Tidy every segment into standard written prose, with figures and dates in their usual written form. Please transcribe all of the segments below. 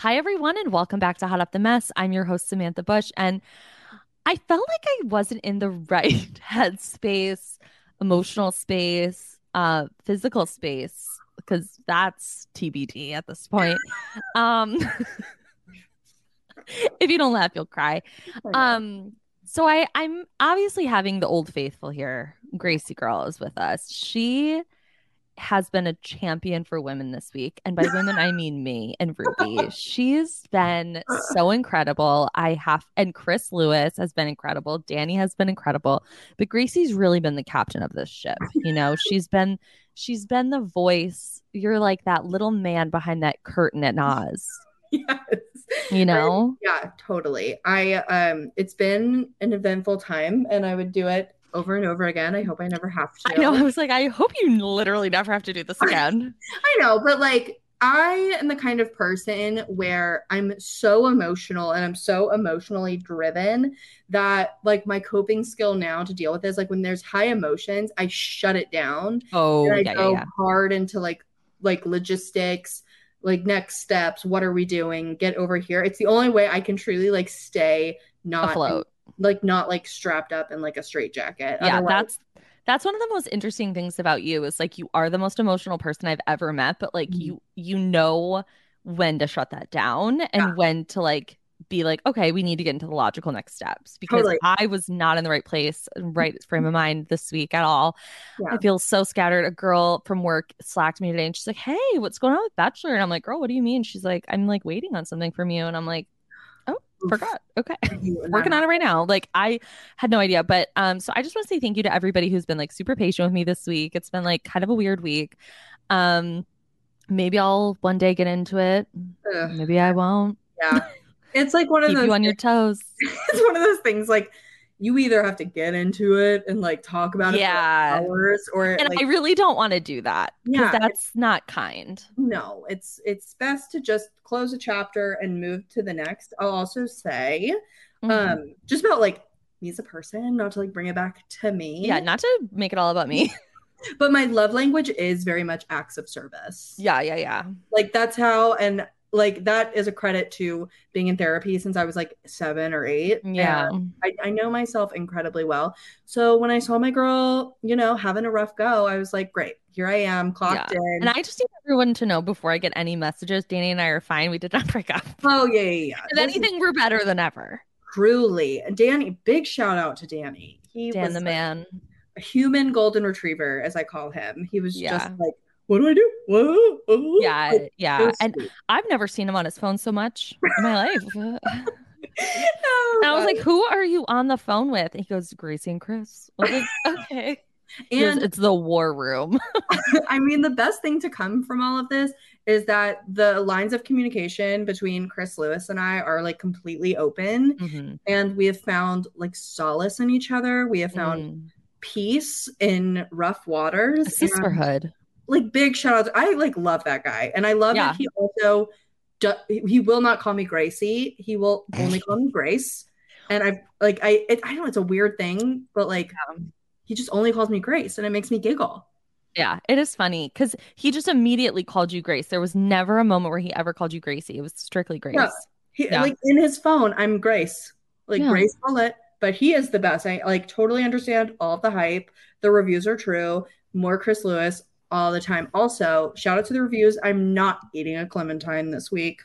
Hi, everyone, and welcome back to Hot Up the Mess. I'm your host, Samantha Bush, and I felt like I wasn't in the right headspace, emotional space, physical space, because that's TBD at this point. Um, if you don't laugh, you'll cry. I know. Um, so I'm obviously having the old faithful here. Gracie Girl is with us. She has been a champion for women this week. And by women, I mean me and Ruby. She's been so incredible. And Chris Lewis has been incredible. Danny has been incredible. But Gracie's really been the captain of this ship. She's been the voice. You're like that little man behind that curtain at Nas, Yes. you know? Yeah, totally. I it's been an eventful time and I would do it over and over again. I hope I never have I know. to. I was like, I hope you literally never have to do this again. I know, but like I am the kind of person where I'm so emotional and I'm so emotionally driven that like my coping skill now to deal with this, like when there's high emotions, I shut it down and Oh, I yeah, yeah, go yeah. hard into like logistics, like next steps, what are we doing? Get over here. It's the only way I can truly like stay not in, Afloat. not like strapped up in like a straight jacket. Yeah, Otherwise, that's one of the most interesting things about you is like you are the most emotional person I've ever met, but like mhm, you know when to shut that down yeah, and when to like be like, okay, we need to get into the logical next steps because totally. I was not in the right place, right frame of mind this week at all. I Yeah. feel so scattered. A girl from work slacked me today and she's like, hey, what's going on with Bachelor? And I'm like, girl, what do you mean? She's like, I'm like waiting on something from you. And I'm like, oh, Oof. forgot. Okay. I hate when that Working on it right happens. now. Like I had no idea. But so I just want to say thank you to everybody who's been like super patient with me this week. It's been like kind of a weird week. Um, maybe I'll one day get into it. Ugh, Maybe I won't. yeah. It's like one of Keep you those on your things. toes. It's one of those things like you either have to get into it and like talk about it for Yeah. hours or And like I really don't want to do that because yeah, that's not kind. no, it's best to just close a chapter and move to the next. I'll also say Hmm. just about like me as a person, not to like bring it back to Yeah, me, not to make it all about me. but my love language is very much acts of service. Yeah, yeah, yeah. Like that's how, and like that is a credit to being in therapy since I was like 7 or 8. And Yeah. I know myself incredibly well. So when I saw my girl, having a rough go, I was like, great, here I am, clocked Yeah. And in. I just need everyone to know before I get any messages, Danny and I are fine. We did not break up. Oh, yeah, yeah, yeah. If This is anything, we're better than ever. truly Danny. Big shout out to Danny. He Dan was the man. a human golden retriever, as I call him. He was just Yeah. like, what do I do? Whoa, oh. Like, Yeah. it Yeah. was And sweet. I've never seen him on his phone so much in my life. And Oh, I was God. like, who are you on the phone with? And he goes, Gracie and Chris. I was like, okay. He goes, And it's the war room. I mean, the best thing to come from all of this is that the lines of communication between Chris Lewis and I are like completely open. Hmm. And we have found like solace in each other. We have found Mm. peace in rough A waters. And sisterhood. like big shout outs. I like love that guy. And I love that Yeah. he also, he will not call me Gracie. He will only call me Grace. And I don't know, it's a weird thing, but like he just only calls me Grace and it makes me giggle. Yeah, it is funny because he just immediately called you Grace. There was never a moment where he ever called you Gracie. It was strictly Yeah. Grace. He Yeah. like in his phone, I'm Grace. Like Yeah. Grace Willett, but he is the best. I like totally understand all of the hype. The reviews are true. More Chris Lewis all the time. Also, shout out to the reviews. I'm not eating a clementine this week.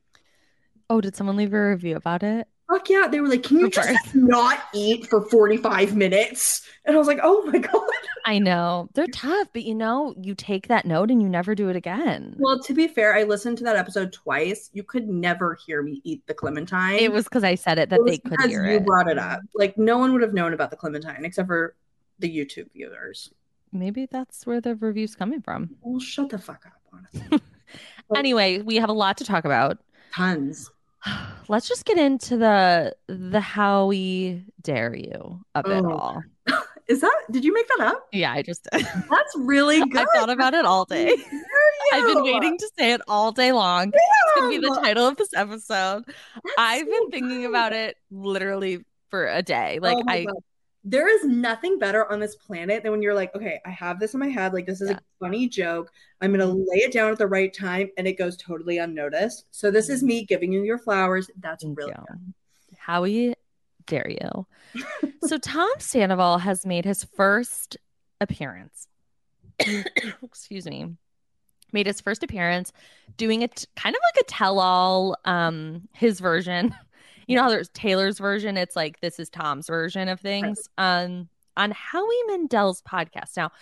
Oh, did someone leave a review about it? Fuck yeah. They were like, can you Of just course. not eat for 45 minutes? And I was like, oh my God. I know. They're tough, but you take that note and you never do it again. Well, to be fair, I listened to that episode twice. You could never hear me eat the It clementine. was because I said it It that they was could because hear you it. brought it up. Like no one would have known about the clementine except for the YouTube viewers. Maybe that's where the review's coming from. Well, shut the fuck up, honestly. Like Anyway, we have a lot to talk about. tons. Let's just get into the how we dare you of it Oh, all. did you make that up? Yeah, I just did. That's really good. I've thought about it all day. I've been You. waiting to say it all day long. It's going to be the Damn. title of this episode. That's I've so been thinking good. about it literally for a day. Oh Like my God. there is nothing better on this planet than when you're like, okay, I have this in my head. Like, this is Yeah. a funny joke. I'm going to lay it down at the right time and it goes totally unnoticed. So, this is me giving you your flowers. That's Thank really you. Howie, dare you? So Tom Sandoval has made his first appearance. Excuse me. Made his first appearance doing it kind of like a tell-all, his version. You know how there's Taylor's version, it's like this is Tom's version of good. things on Howie Mandel's podcast. Now,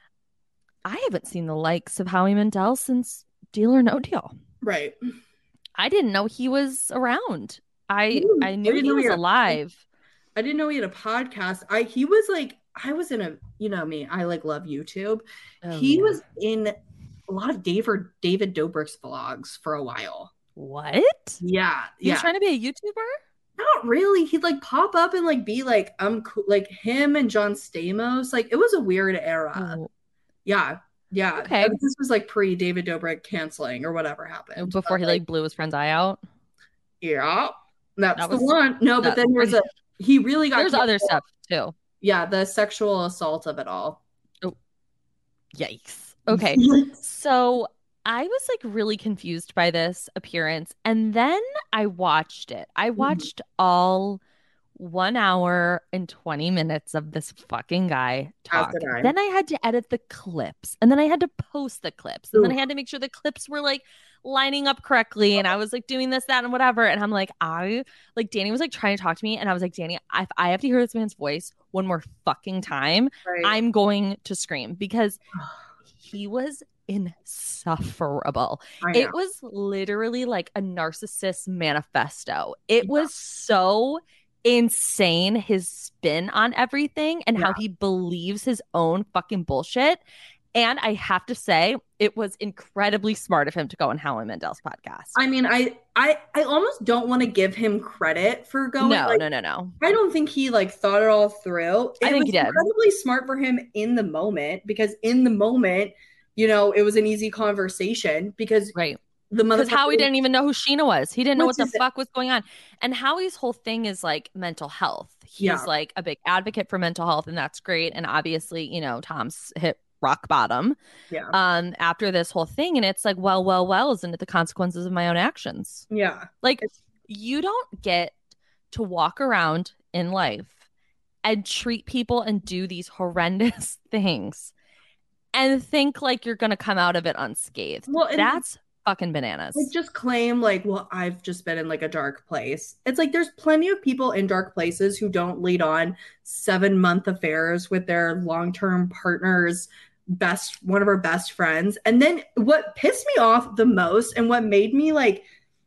I haven't seen the likes of Howie Mandel since Deal or No Deal. Right. I didn't know he was around. I I knew didn't he know he was had alive. I didn't know he had a podcast. He was like, I was in a, you know me, I like love YouTube. Oh He yeah. was in a lot of David Dobrik's vlogs for a while. What? Yeah, He was yeah. trying to be a YouTuber? Not really. He'd like pop up and like be like, I'm cool. Like him and John Stamos. Like it was a weird era. Oh, Yeah, yeah. okay. This was like pre David Dobrik canceling or whatever happened. Before he Like, like blew his friend's eye out. yeah, that's That the was one. No, but that. then he really got There's other canceled. stuff too. Yeah, the sexual assault of it all. Oh, yikes. Okay. So I was like really confused by this appearance. And then I watched it. I watched all 1 hour and 20 minutes of this fucking guy As talk. did I. Then I had to edit the clips and then I had to post the clips and then Oof. I had to make sure the clips were like lining up correctly. And I was like doing this, that, and whatever. And I'm like, Danny was like trying to talk to me. And I was like, Danny, if I have to hear this man's voice one more fucking time, Right. I'm going to scream because he was insufferable. It was literally like a narcissist manifesto. It was so insane, his spin on everything and how he believes his own fucking bullshit. And I have to say, it was incredibly smart of him to go on Howie Mandel's podcast. I mean, I almost don't want to give him credit for going. No. I don't think he like thought it all through. I think he did. Incredibly smart for him in the moment because in the moment, you know, it was an easy conversation because right. The because Howie didn't even know who Sheena was. He didn't know what the fuck was going on. And Howie's whole thing is like mental health. He's like a big advocate for mental health, and that's great. And obviously, you know, Tom's hit rock bottom after this whole thing. And it's like, well, isn't it the consequences of my own actions? Yeah. Like you don't get to walk around in life and treat people and do these horrendous things and think like you're going to come out of it unscathed. Well, that's fucking bananas. Like just claim like, well, I've just been in like a dark place. It's like there's plenty of people in dark places who don't lead on 7-month affairs with their long-term partners, one of our best friends. And then what pissed me off the most and what made me like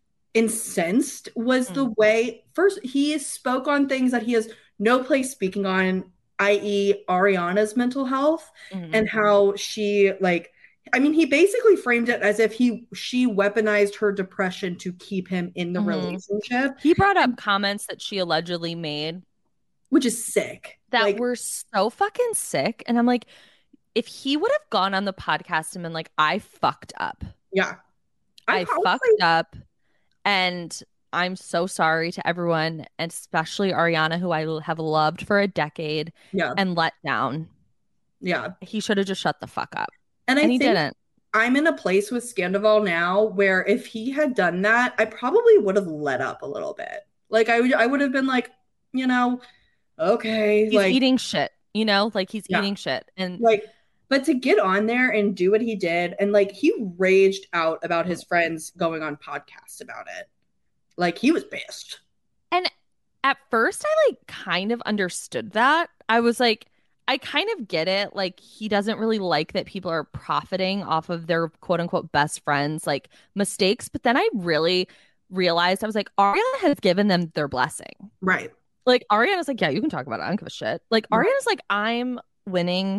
incensed was the way first he spoke on things that he has no place speaking on, i.e. Ariana's mental health and how she like he basically framed it as if she weaponized her depression to keep him in the relationship. He brought up comments that she allegedly made, which is sick. That were so fucking sick. And I'm like, if he would have gone on the podcast and been like, I fucked up. Yeah. I fucked up. And I'm so sorry to everyone, and especially Ariana, who I have loved for a decade and let down. Yeah. He should have just shut the fuck up. And he didn't. I'm in a place with Scandival now where if he had done that, I probably would have let up a little bit. Like I would have been like, you know, okay. He's like eating shit, you know, like he's eating shit. And like, but to get on there and do what he did, and like he raged out about his friends going on podcasts about it. Like he was pissed. And at first I like kind of understood that. I was like, I kind of get it. Like he doesn't really like that people are profiting off of their quote unquote best friends, like mistakes. But then I really realized, I was like, Ariana has given them their blessing. Right. Like Ariana's like, yeah, you can talk about it. I don't give a shit. Like Ariana's like, I'm winning.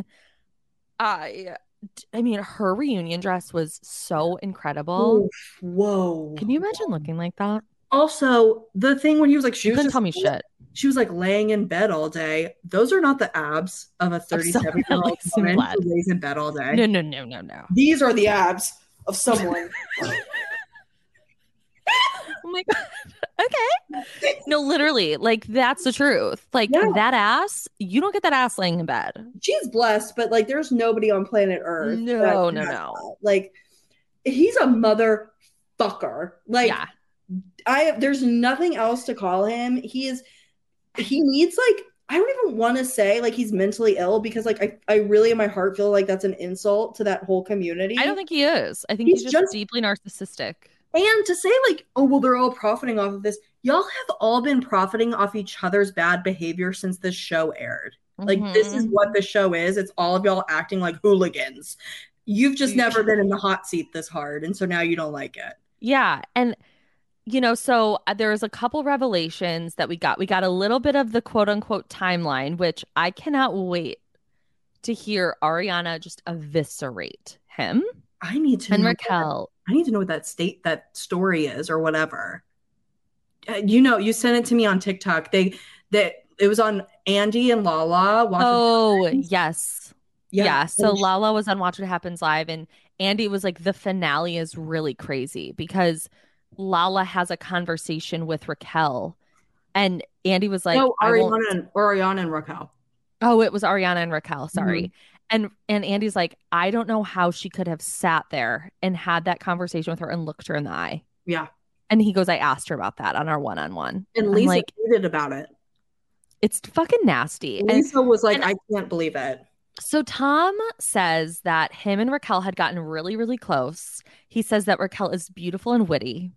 I mean, her reunion dress was so incredible. Oof, whoa. Can you imagine looking like that? Also, the thing when he was like, she couldn't tell me shit. She was like laying in bed all day. Those are not the abs of a 37-year-old woman who lays in bed all day. No. These are the abs of someone. Oh my God. Okay. No, literally, like that's the truth. Like Yeah, that ass, you don't get that ass laying in bed. she's blessed, but like there's nobody on planet Earth that No, no, has no. that. Like he's a motherfucker. Like Yeah. there's nothing else to call him. He needs like I don't even want to say like he's mentally ill because like I really in my heart feel like that's an insult to that whole I don't community. think he is. I think he's He's just just deeply narcissistic. and to say like, oh well, they're all profiting off of this. Y'all have all been profiting off each other's bad behavior since this show aired. Like this is Hmm. what the show is. It's all of y'all acting like hooligans. You've just never been in the hot seat this hard, and so now you don't like it. Yeah. And so there was a couple revelations that we got. We got a little bit of the quote unquote timeline, which I cannot wait to hear Ariana just eviscerate him I need to and know. Raquel. I need to know what that story is or whatever. You know, you sent it to me on TikTok. That it was on Andy and Lala. Watch What Oh, Happens. yes. Yeah, Yeah. So and Lala was on Watch What Happens Live, and Andy was like, the finale is really crazy because Lala has a conversation with Raquel, and Andy was like, no, I won't. Ariana and Raquel. Oh, it was Ariana and Raquel. Mhm. Sorry. And Andy's like, I don't know how she could have sat there and had that conversation with her and looked her in the eye. Yeah, And he goes, I asked her about that on our one-on-one. and I'm Lisa like, tweeted about it. it's fucking nasty. Lisa was like, And I can't believe it. so Tom says that him and Raquel had gotten really, really close. He says that Raquel is beautiful and witty.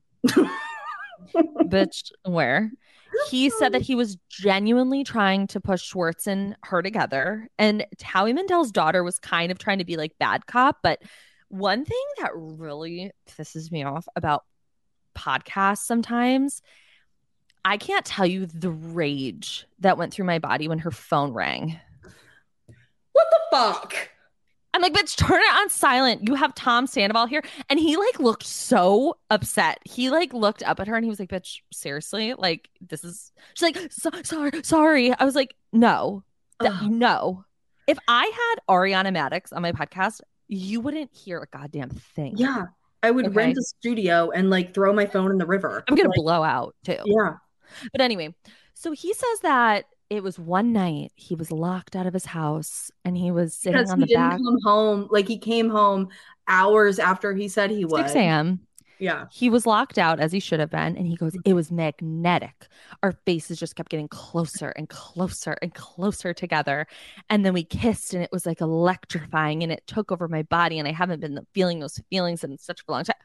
Bitch, where? He said that he was genuinely trying to push Schwartz and her together. And Howie Mandel's daughter was kind of trying to be like bad cop. But one thing that really pisses me off about podcasts sometimes, I can't tell you the rage that went through my body when her phone rang. What the fuck? I'm like, bitch, turn it on silent. You have Tom Sandoval here. And he like looked so upset. He like looked up at her and he was like, bitch, seriously? Like, this is, she's like, sorry, sorry. I was like, no, Ugh. no. If I had Ariana Maddox on my podcast, you wouldn't hear a goddamn thing. Yeah, I would Okay. rent a studio and like throw my phone in the river. I'm going to Like, blow out too. yeah, But anyway, so he says that it was one night he was locked out of his house and he was sitting because on he the didn't back, come home. Like he came home hours after he said he 6 would. a.m. Yeah. He was locked out as he should have been. And he goes, it was magnetic. Our faces just kept getting closer and closer and closer together. And then we kissed and it was like electrifying and it took over my body. And I haven't been feeling those feelings in such a long time.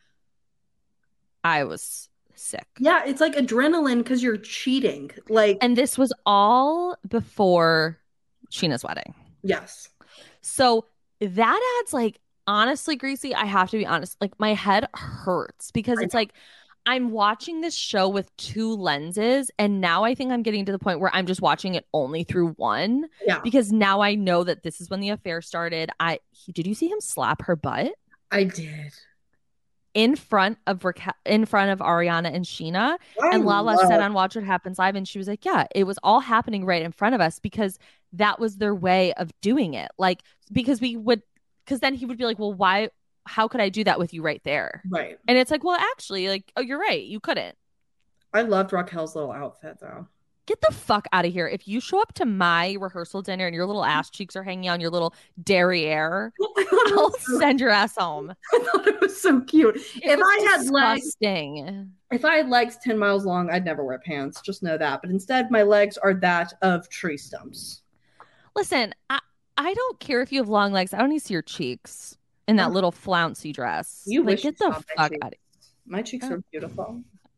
I was sick. Yeah, it's like adrenaline because you're cheating. Like, And this was all before Sheena's wedding. yes. So that adds like, honestly, Greasy, I have to be honest, like my head hurts because I it's like I'm watching this show with two lenses, and now I think I'm getting to the point where I'm just watching it only through one Yeah, because now I know that this is when the affair started. Did you see him slap her butt I did. in front of in front of Ariana and Sheena? I And Lala said love, on Watch What Happens Live, and she was like, "Yeah, it was all happening right in front of us because that was their way of doing it. Like because we would, because then he would be like, well, why? How could I do that with you right there?" right. And it's like, well, actually, like, oh, you're right, you couldn't. I loved Raquel's little outfit though. Get the fuck out of here. If you show up to my rehearsal dinner and your little ass cheeks are hanging out, your little derriere, I'll send your ass home. I thought it was so cute. It If was I had legs, disgusting. if I had legs 10 miles long, I'd never wear pants. Just know that. But instead, my legs are that of tree stumps. Listen, I don't care if you have long legs. I don't need to see your cheeks in that Oh, little flouncy dress. you Like, wish you get the saw my fuck cheeks. out of My cheeks here. are beautiful.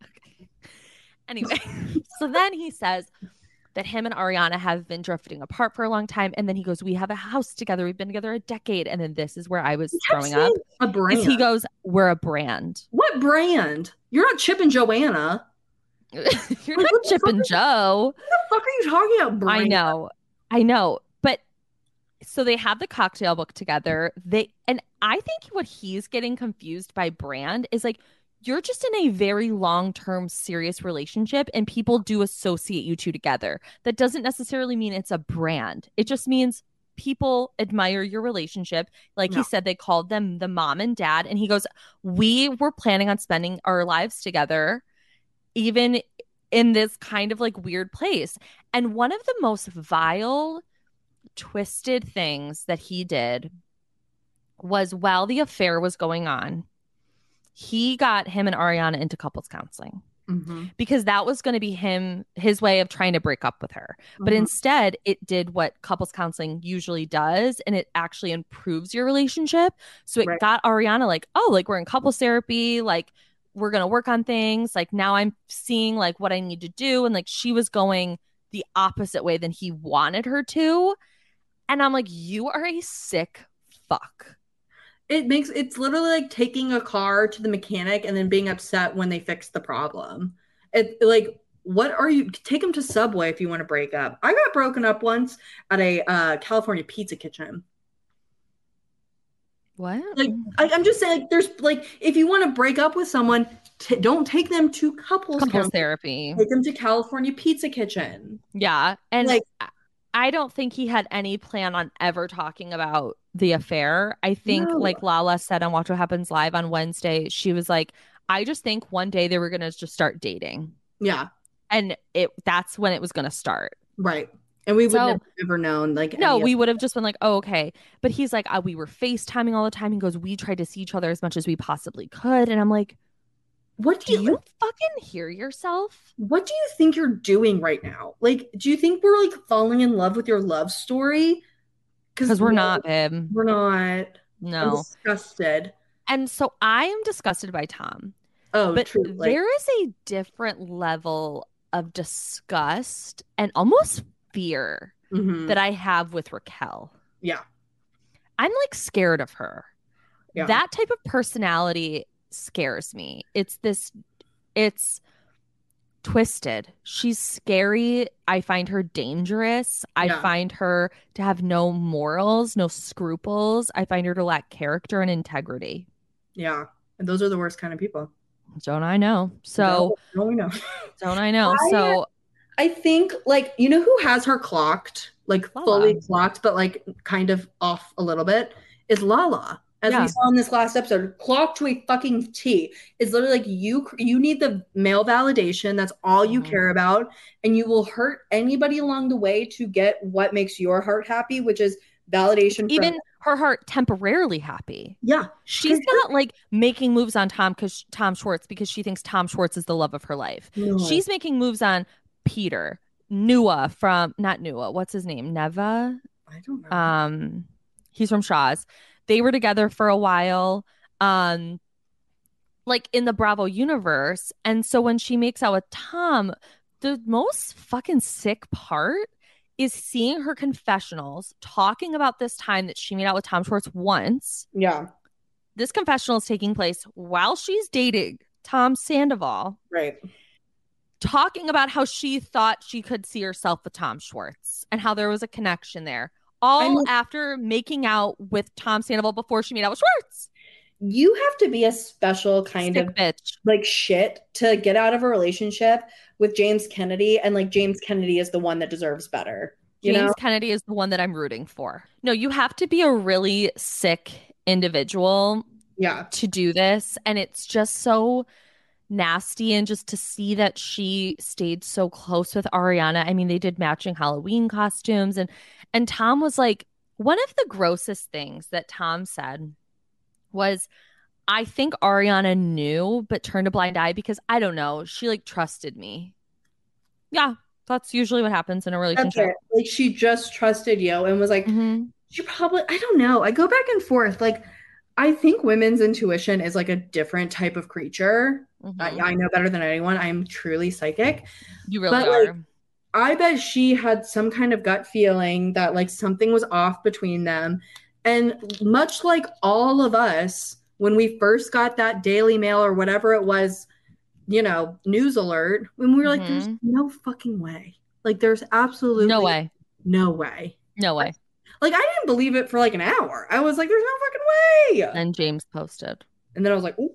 Anyway, so then he says that him and Ariana have been drifting apart for a long time. And then he goes, we have a house together. We've been together a decade. And then this is where I was You kept throwing up. saying a Is he brand. goes, we're a brand. What brand? You're not Chip and Joanna. You're Like, not what the Chip fuck and Joe. What the fuck are you talking about, I brand? know. I know. But so they have the cocktail book together. And I think what he's getting confused by brand is like, you're just in a very long-term serious relationship and people do associate you two together. That doesn't necessarily mean it's a brand. It just means people admire your relationship. Like No. he said, they called them the mom and dad. And he goes, we were planning on spending our lives together, even in this kind of like weird place. And one of the most vile, twisted things that he did was while the affair was going on, he got him and Ariana into couples counseling Mm-hmm. because that was going to be his way of trying to break up with her. But Mm-hmm. instead, it did what couples counseling usually does, and it actually improves your relationship. So it Right. got Ariana like, oh, like we're in couples therapy, like we're going to work on things. Like now I'm seeing like what I need to do. And like she was going the opposite way than he wanted her to. And I'm like, you are a sick fuck. It's literally like taking a car to the mechanic and then being upset when they fix the problem. It like what are you take them to Subway if you want to break up. I got broken up once at a California pizza kitchen. What? Like I'm just saying like there's like if you want to break up with someone, don't take them to couples Couples counseling. therapy. Take them to California pizza kitchen. Yeah. And Like I don't think he had any plan on ever talking about the affair. I think, no. like Lala said on Watch What Happens Live on Wednesday, she was like, I just think one day they were going to just start dating. Yeah. And that's when it was going to start. Right. And we would So, have never known like no, any of we would have just been like, oh, okay. But he's like, we were FaceTiming all the time. He goes, we tried to see each other as much as we possibly could. And I'm like, what do you fucking hear yourself? what do you think you're doing right now? Like, do you think we're like falling in love with your love story? Because we're not, babe. We're not. I'm No. disgusted. And so I am disgusted by Tom. Oh, But true. Like, there is a different level of disgust and almost fear mhm. that I have with Raquel. Yeah. I'm like scared of her. Yeah. That type of personality scares me. It's twisted. She's scary. I find her dangerous. I Yeah. find her to have no morals, no scruples. I find her to lack character and integrity. Yeah. And those are the worst kind of people. Don't I know? So, don't we know? don't I know? So, I think like you know who has her clocked, like Lala. fully clocked, but like kind of off a little bit, is Lala. As Yeah. we saw in this last episode, clocked to a fucking T. It's literally like you need the male validation. That's all you Mhm. care about, and you will hurt anybody along the way to get what makes your heart happy, which is validation. Even from her heart temporarily happy. yeah, She's not like making moves on Tom Schwartz because she thinks Tom Schwartz is the love of her life. No. She's making moves on Peter, Nua from not Nua, what's his name? Neva? I don't know. He's from Shaw's. They were together for a while. Like in the Bravo universe. And so when she makes out with Tom, the most fucking sick part is seeing her confessionals talking about this time that she made out with Tom Schwartz once. Yeah. This confessional is taking place while she's dating Tom Sandoval. Right. Talking about how she thought she could see herself with Tom Schwartz and how there was a connection there. All after making out with Tom Sandoval before she made out with Schwartz. You have to be a special kind Sick of bitch. like shit to get out of a relationship with James Kennedy, and like James Kennedy is the one that deserves better. James Kennedy is the one that I'm rooting for. No, you have to be a really sick individual to do this. And it's just so nasty. And just to see that she stayed so close with Ariana. I mean, they did matching Halloween costumes. And Tom was like, one of the grossest things that Tom said was, I think Ariana knew, but turned a blind eye because I don't know. She like trusted me. Yeah, that's usually what happens in a relationship. Like she just trusted you and was like, she probably, I don't know. I go back and forth. Like, I think women's intuition is like a different type of creature. I know better than anyone. I am truly psychic. You really are. Like, I bet she had some kind of gut feeling that like something was off between them. And much like all of us, when we first got that Daily Mail or whatever it was, you know, news alert, when we were like, there's no fucking way. Like, there's absolutely no way. No way. No way. Like, I didn't believe it for like an hour. I was like, there's no fucking way. And James posted. And then I was like, ooh.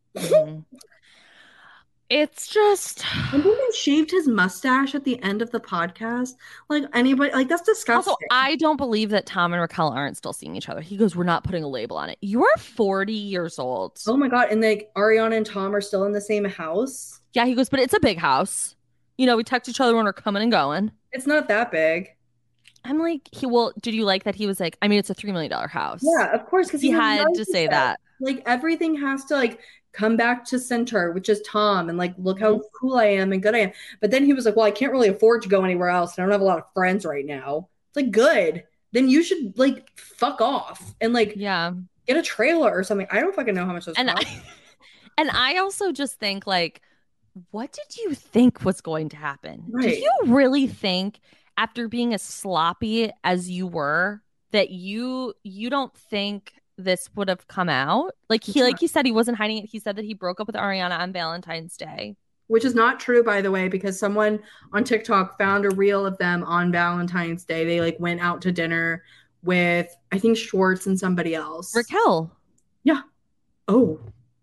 It's just. And then he shaved his mustache at the end of the podcast. Like anybody, like that's disgusting. Also, I don't believe that Tom and Raquel aren't still seeing each other. He goes, we're not putting a label on it. You are 40 years old. Oh my God. And like Ariana and Tom are still in the same house. Yeah, he goes, but it's a big house. we text each other when we're coming and going. It's not that big. I'm like, did you like that he was like, I mean, it's a $3 million house. Yeah, of course, because He he's a had to say narcissist. that. Like everything has to like come back to center, which is Tom, and like look Mhm. how cool I am and good I am. But then he was like, "Well, I can't really afford to go anywhere else, and I don't have a lot of friends right now." It's like, good. Then you should like fuck off and like Yeah. get a trailer or something. I don't fucking know how much those And cost. and I also just think like, what did you think was going to happen? Did Right. you really think after being as sloppy as you were that you don't think this would have come out? Like he said he wasn't hiding it. He said that he broke up with Ariana on Valentine's Day. Which is not true, by the way, because someone on TikTok found a reel of them on Valentine's Day. They like went out to dinner with I think Schwartz and somebody else. Raquel. Yeah. Oh,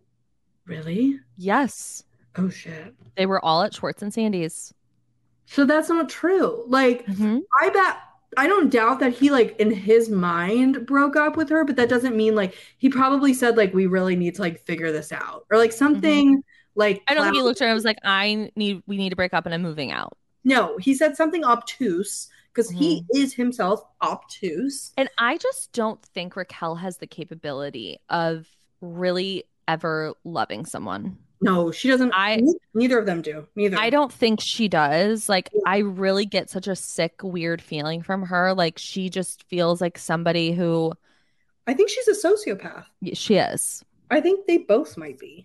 really? Yes. Oh shit. They were all at Schwartz and Sandy's. So that's not true. Like, Hmm. I bet I don't doubt that he like in his mind broke up with her, but that doesn't mean like he probably said like we really need to like figure this out or like Hmm. something like I don't cloud. think he looked at her and was like, we need to break up and I'm moving out. No, he said something obtuse because he Mhm. is himself obtuse. And I just don't think Raquel has the capability of really ever loving someone. No, she doesn't. I Neither of them do. I Neither. don't think she does. Like Yeah. I really get such a sick, weird feeling from her. Like she just feels like somebody who I think she's a sociopath. she is. I think they both might be.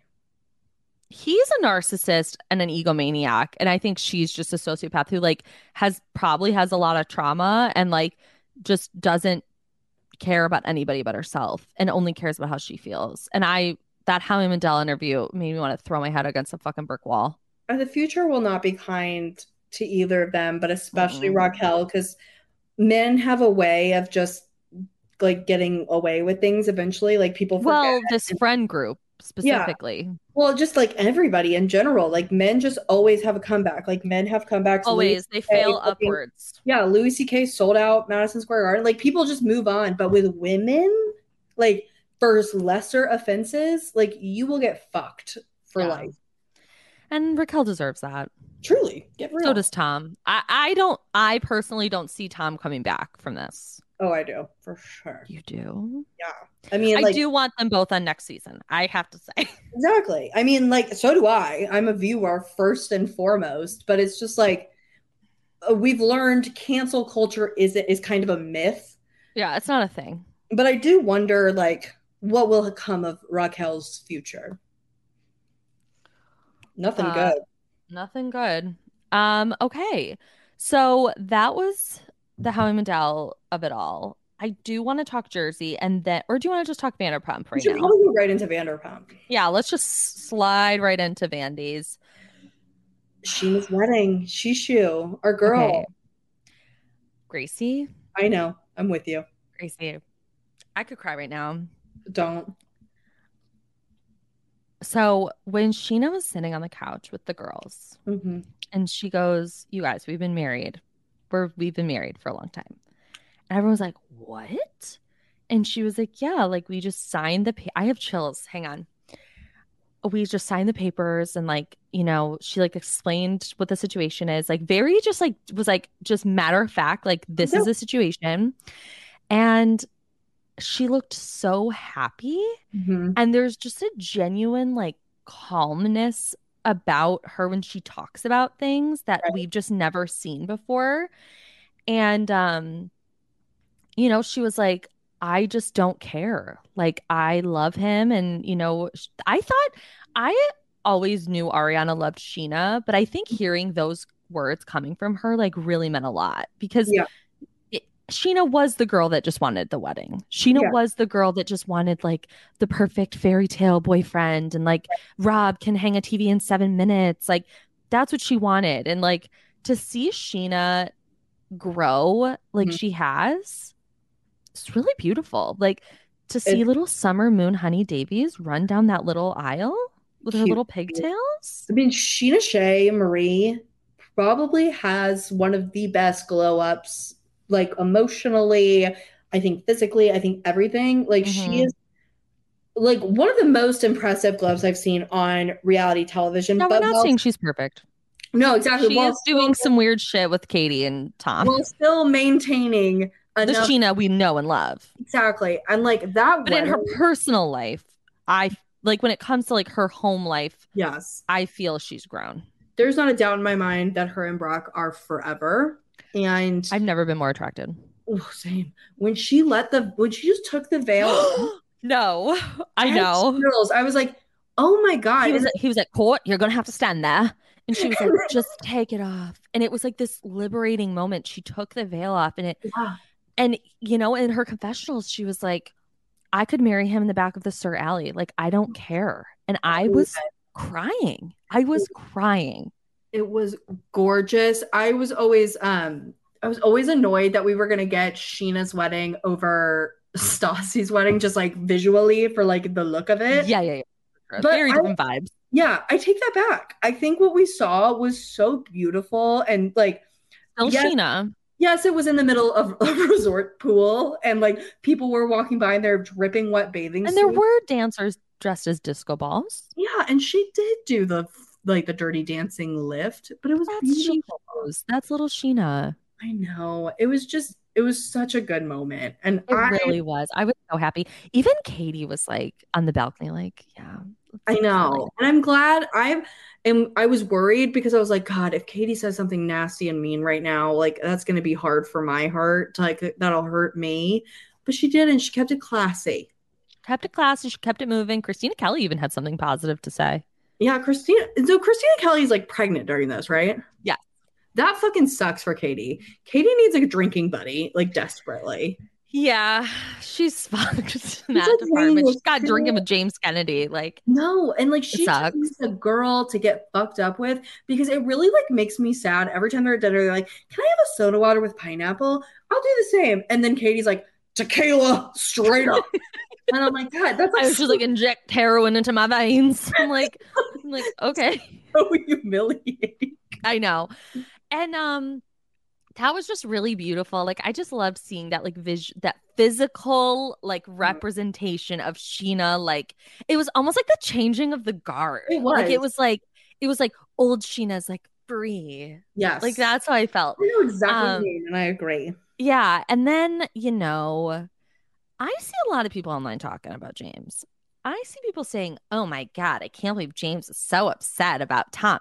He's a narcissist and an egomaniac, and I think she's just a sociopath who like has a lot of trauma and like just doesn't care about anybody but herself and only cares about how she feels. And that Howie Mandel interview made me want to throw my head against a fucking brick wall. The future will not be kind to either of them, but especially Mm-mm. Raquel, because men have a way of just like getting away with things eventually. Like people forget. Well, this friend group Yeah. specifically. Well, just like everybody in general, like men just always have a comeback. Like men have comebacks. Louis Always, they C.K. fail fucking- upwards. yeah, Louis C.K. sold out Madison Square Garden. Like people just move on. But with women, like for lesser offenses, like you will get fucked for Yeah. life. And Raquel deserves that. Truly, get So real. does Tom. I personally don't see Tom coming back from this. Oh, I do for sure. You do? Yeah, I mean, I like do want them both on next season. I have to say. exactly. I mean, like so do I. I'm a viewer first and foremost, but it's just like we've learned cancel culture is kind of a myth. Yeah, it's not a thing. But I do wonder, like, what will come of Raquel's future? Nothing Uh, good. Nothing good. Okay. So that was the Howie Mandel of it all. I do want to talk Jersey and then, or do you want to just talk Vanderpump We right should now? probably go right into Vanderpump. Yeah, let's just slide right into Vandy's. Sheena's wedding. Shishu, our girl. Okay. Gracie, I know. I'm with you. Gracie, I could cry right now. Don't. So when Sheena was sitting on the couch with the girls Hmm. and she goes, "You guys, we've been married. We've been married for a long time." And everyone was like, "What?" And she was like, "Yeah, like we just signed I have chills. Hang on. We just signed the papers and like, she like explained what the situation is. Like very just like was like just matter of fact, like this is No. the situation." And she looked so happy. Hmm. And there's just a genuine like calmness about her when she talks about things that Right. we've just never seen before. And she was like, "I just don't care. Like I love him." And I thought I always knew Ariana loved Sheena, but I think hearing those words coming from her like really meant a lot because Yeah. Sheena was the girl that just wanted the wedding. Sheena Yeah. was the girl that just wanted like the perfect fairy tale boyfriend and like Rob can hang a TV in 7 minutes. Like that's what she wanted. And like to see Sheena grow like Mhm. she has, it's really beautiful. Like to see It's little Summer Moon Honey Davies run down that little aisle with her cute. little pigtails. I mean, Sheena Shea Marie probably has one of the best glow ups, like emotionally, I think physically, I think everything. Like she Hmm. is like one of the most impressive gloves I've seen on reality television. Now we're But not while saying she's perfect. No, exactly. She is doing some weird shit with Katie and Tom. While still maintaining The enough. Sheena we know and love. Exactly. And like that But in her wedding, personal life, I like when it comes to like her home life, yes. I feel she's grown. There's not a doubt in my mind that her and Brock are forever. And I've never been more attracted. oh, same. When she just took the veil off, No, I I had know. chills. I was like, oh my God. And He was at court. You're gonna have to stand there. And she was like, just take it off. And it was like this liberating moment. She took the veil off yeah, and you know, in her confessionals, she was like, I could marry him in the back of the Sir Alley. Like, I don't care. And I was crying. I was crying. it was gorgeous. I was always annoyed that we were gonna get Sheena's wedding over Stassi's wedding, just like visually for like the look of it. Yeah, yeah, yeah. But Very different vibes. yeah, I take that back. I think what we saw was so beautiful and like Still yes, Sheena. yes, it was in the middle of a resort pool and like people were walking by in their dripping wet bathing And there suits. were dancers dressed as disco balls. Yeah, and she did do the like the dirty dancing lift, but it was That's she beautiful. knows. That's little Sheena. I know. It was such a good moment. And It really was. I was so happy. Even Katie was like on the balcony, like, yeah. I know. And I'm glad I was worried because I was like, God, if Katie says something nasty and mean right now, like that's gonna be hard for my heart. Like that'll hurt me. But she didn't. She kept it classy. Kept it classy. She kept it moving. Christina Kelly even had something positive to say. Yeah, Christina Kelly's like pregnant during this, right? Yeah. That fucking sucks for Katie. Katie needs like a drinking buddy, like desperately. Yeah, she's fucked in It's that like department. saying She's got drinking with James Kennedy. Like, no, and like it she just sucks. needs a girl to get fucked up with because it really like makes me sad every time they're at dinner. They're like, "Can I have a soda water with pineapple?" I'll do the same. And then Katie's like, "Tequila, straight up." And I'm like, God, that's like I was just like inject heroin into my veins. I'm like, okay. so humiliating. I know. And that was just really beautiful. Like I just loved seeing that like that physical like representation of Sheena. Like it was almost like the changing of the guard. It was. It was like old Sheena's like free. Like Yes. that's how I felt. I know exactly what you mean, and I agree. Yeah. And then, you know, I see a lot of people online talking about James. I see people saying, "Oh my God, I can't believe James is so upset about Tom."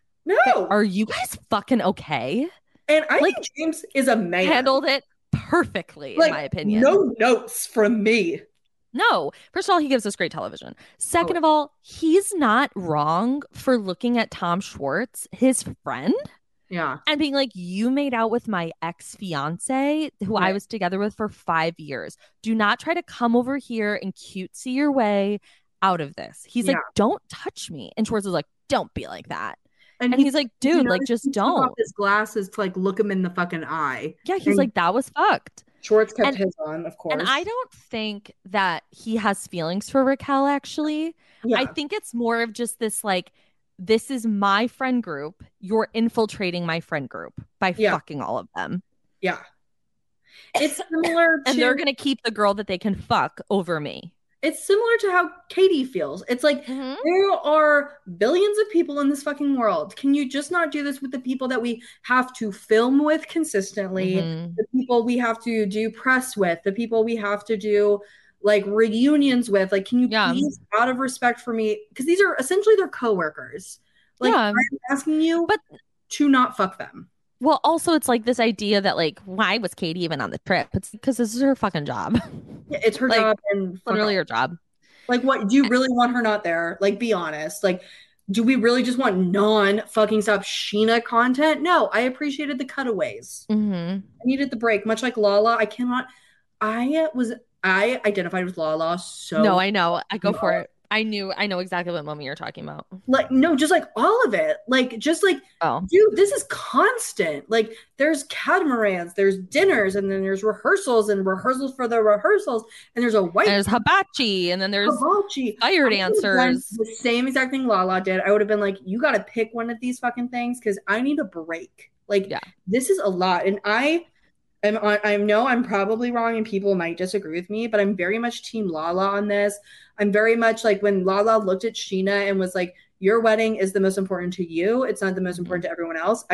No. Are you guys fucking okay? And I Like, think James is a man. handled it perfectly, Like, in my opinion. no notes from me. No, first of all, he gives us great television. Second of all, he's not wrong for looking at Tom Schwartz, his friend, Yeah. and being like, you made out with my ex fiance, who I Right. was together with for 5 years. Do not try to come over here and cutesy your way out of this. He's Yeah. like, don't touch me. And Schwartz is like, don't be like that. And He's like, dude, like, he just took don't. off his glasses to like look him in the fucking eye. Yeah, he's And like, that was fucked. Schwartz kept And his on, of course. And I don't think that he has feelings for Raquel, actually. Yeah. I think it's more of just this like, this is my friend group. You're infiltrating my friend group by fucking all of them. Yeah. It's similar to And they're going to keep the girl that they can fuck over me. It's similar to how Katie feels. It's like there are billions of people in this fucking world. Can you just not do this with the people that we have to film with consistently? The people we have to do press with, the people we have to do like reunions with. Like, can you please, out of respect for me, because these are essentially their coworkers. Like, I'm asking you to not fuck them. Well, also, it's like this idea that, like, why was Katie even on the trip? It's because this is her fucking job. Yeah, it's her job and literally her job. Like, what do you really want her not there? Like, be honest. Like, do we really just want non-fucking stop Sheena content? No, I appreciated the cutaways. I needed the break, much like Lala. I identified with Lala so. No, I know. I go for it. I know exactly what moment you're talking about. Like, no, just like all of it. Like, just like, dude, this is constant. Like, there's catamarans, there's dinners, and then there's rehearsals and rehearsals for the rehearsals. And there's there's hibachi, and then there's fire dancers. The same exact thing Lala did. I would have been like, you got to pick one of these fucking things because I need a break. Like, this is a lot. And I know I'm probably wrong and people might disagree with me, but I'm very much team Lala on this. I'm very much like when Lala looked at Sheena and was like, your wedding is the most important to you. It's not the most important to everyone else.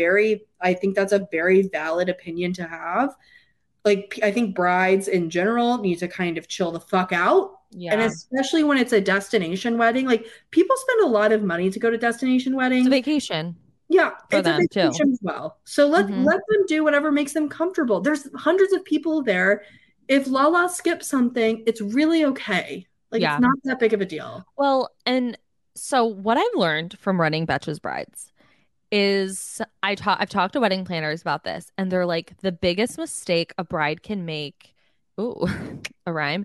I think that's a very valid opinion to have. Like, I think brides in general need to kind of chill the fuck out. And Yeah. especially when it's a destination wedding, like people spend a lot of money to go to destination It's a weddings. vacation Yeah, for it's a them too. vacation as well. So Hmm. let them do whatever makes them comfortable. There's hundreds of people there. If Lala skips something, it's really okay. Like it's Yeah. not that big of a deal. Well, and so what I've learned from running Betches Brides is I've talked to wedding planners about this, and they're like the biggest mistake a bride can make. Ooh, a rhyme.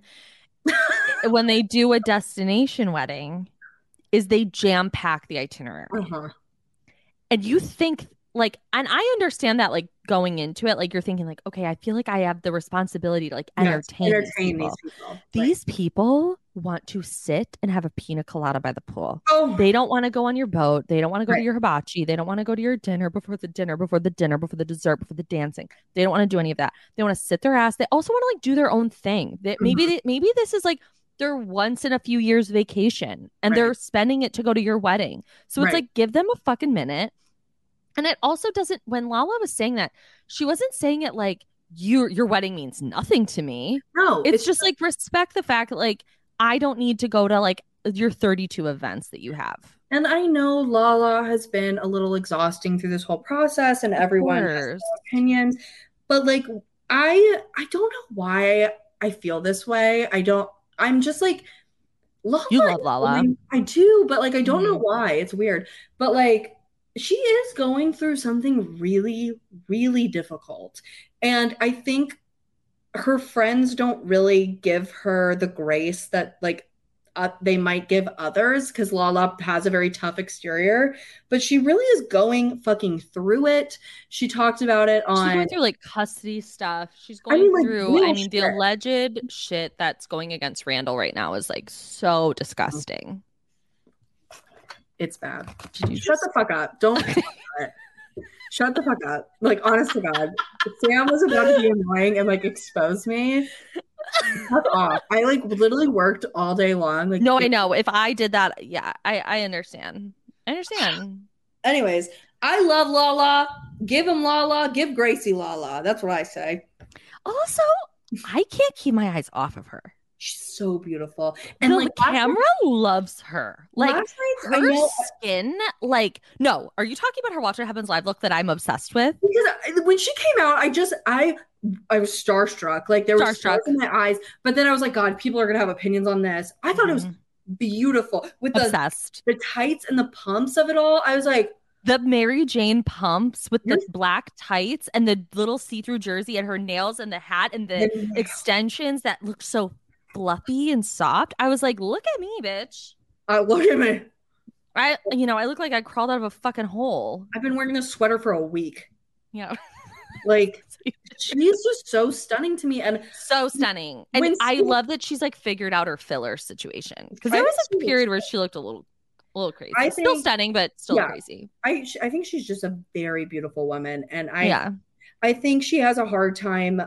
When they do a destination wedding is they jam pack the itinerary. Uh-huh. And you think like, and I understand that like going into it, like you're thinking like, okay, I feel like I have the responsibility to like Yes, entertain these entertain these people. people. Right. These people want to sit and have a pina colada by the pool. Oh, They don't want to go on your boat. They don't want to go to right. your hibachi. They don't want to go to your dinner before the dinner, before the dinner, before the dessert, before the dancing. They don't want to do any of that. They want to sit their ass. They also want to like do their own thing. That Mhm. maybe this is like their once in a few years vacation and they're Right. spending it to go to your wedding. So it's Right. like give them a fucking minute. And it also doesn't, when Lala was saying that, she wasn't saying it like your wedding means nothing to me. No, It's it's just like respect the fact that like I don't need to go to like your 32 events that you have. and I know Lala has been a little exhausting through this whole process and Of everyone has course. their opinions, but like I don't know why I feel this way. I'm just like Lala You love is Lala. going, I do, but like I don't know Mhm. why. It's weird. But like she is going through something really, really difficult. And I think her friends don't really give her the grace that like they might give others because Lala has a very tough exterior, but she really is going fucking through it. She talked about it She's on, going through like custody stuff. She's I going mean, like through, I real mean, the shit. alleged shit that's going against Randall right now is like so disgusting. It's bad. Did you Shut just the fuck up. Don't shut the fuck up. Like, honest to God, Sam was about to be annoying and like expose me. Fuck off. I like literally worked all day long. Like, No, I know. If I did that, yeah, I understand. I understand. anyways, I love Lala. Give him Lala. Give Gracie Lala. That's what I say. Also, I can't keep my eyes off of her. She's so beautiful. And The like camera loves her. Like last night, her I know skin, like, no, are you talking about her Watch What Happens Live look that I'm obsessed with? because when she came out, I was starstruck. Like there was stars Starstruck. in my eyes, but then I was like, God, people are gonna have opinions on this. I thought it was Mhm. beautiful with Obsessed. the tights and the pumps of it all. I was like, The Mary Jane pumps with you're the black tights and the little see-through jersey and her nails and the hat and the extensions that look so fluffy and soft. I was like, look at me, bitch. look at me. I look like I crawled out of a fucking hole. I've been wearing this sweater for a week. Yeah. Like she's just so stunning to me. And So stunning. And when I love that she's like figured out her filler situation. Because I there think was she a looks period where good. she looked a little I crazy. Still think, stunning, but still yeah, crazy. I think she's just a very beautiful woman, and Yeah. I think she has a hard time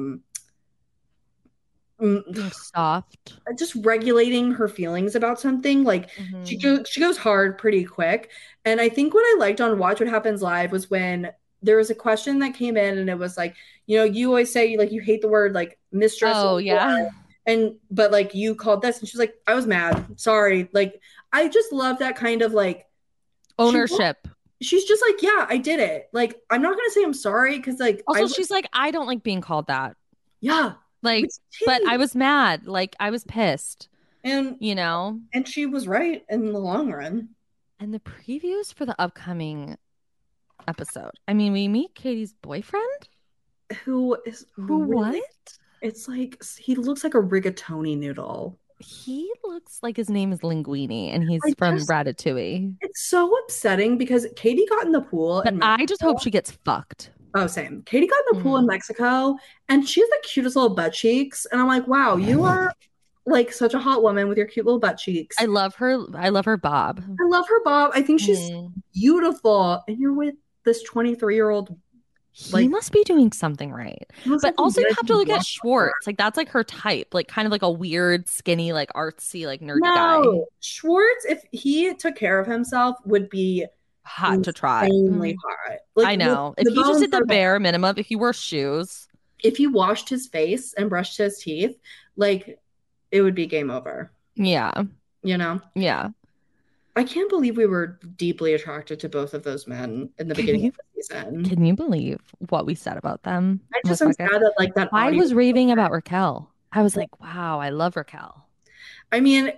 Being soft. just regulating her feelings about something. Like Hmm. she goes hard pretty quick. And I think what I liked on Watch What Happens Live was when there was a question that came in and it was like, you always say like you hate the word like mistress Oh, yeah. and but like you called this and she's like, I was mad. Sorry. Like I just love that kind of like she Ownership. she's just like, yeah, I did it. Like I'm not gonna say I'm sorry because like Also, she's like, I don't like being called that. yeah, Like, which but I tea. was mad. Like, I was pissed, And you know? she was right in the long run. And the previews for the upcoming episode. I mean, we meet Katie's boyfriend. Who is Who, what? really, it's like he looks like a rigatoni noodle. He looks like his name is Linguini and he's I from just Ratatouille. it's so upsetting because Katie got in the pool But in I just hope Mexico. she gets fucked. Oh, same. Katie got in the pool in Mhm. Mexico and she has the cutest little butt cheeks. And I'm like, wow, you are like such a hot woman with your cute little butt cheeks. I love her. I love her Bob. I love her, Bob. I think she's Mhm. beautiful. And you're with this 23-year-old He Like, must be doing something right. he looks But like he's also you ready have to to look at block her. Schwartz. Like that's like her type, like kind of like a weird, skinny, like artsy, like nerdy guy. No, Schwartz, if he took care of himself, would be Hot to trot. insanely hot. Like I know. If the he just bones did the are there. bare minimum, if he wore shoes, If he washed his face and brushed his teeth, like it would be game over. yeah. You know? Yeah. I can't believe we were deeply attracted to both of those men in the Can beginning of you the season. can you believe what we said about them I on just this am podcast? sad that like that I audio. was raving about Raquel. I was like, wow, I love Raquel. I mean,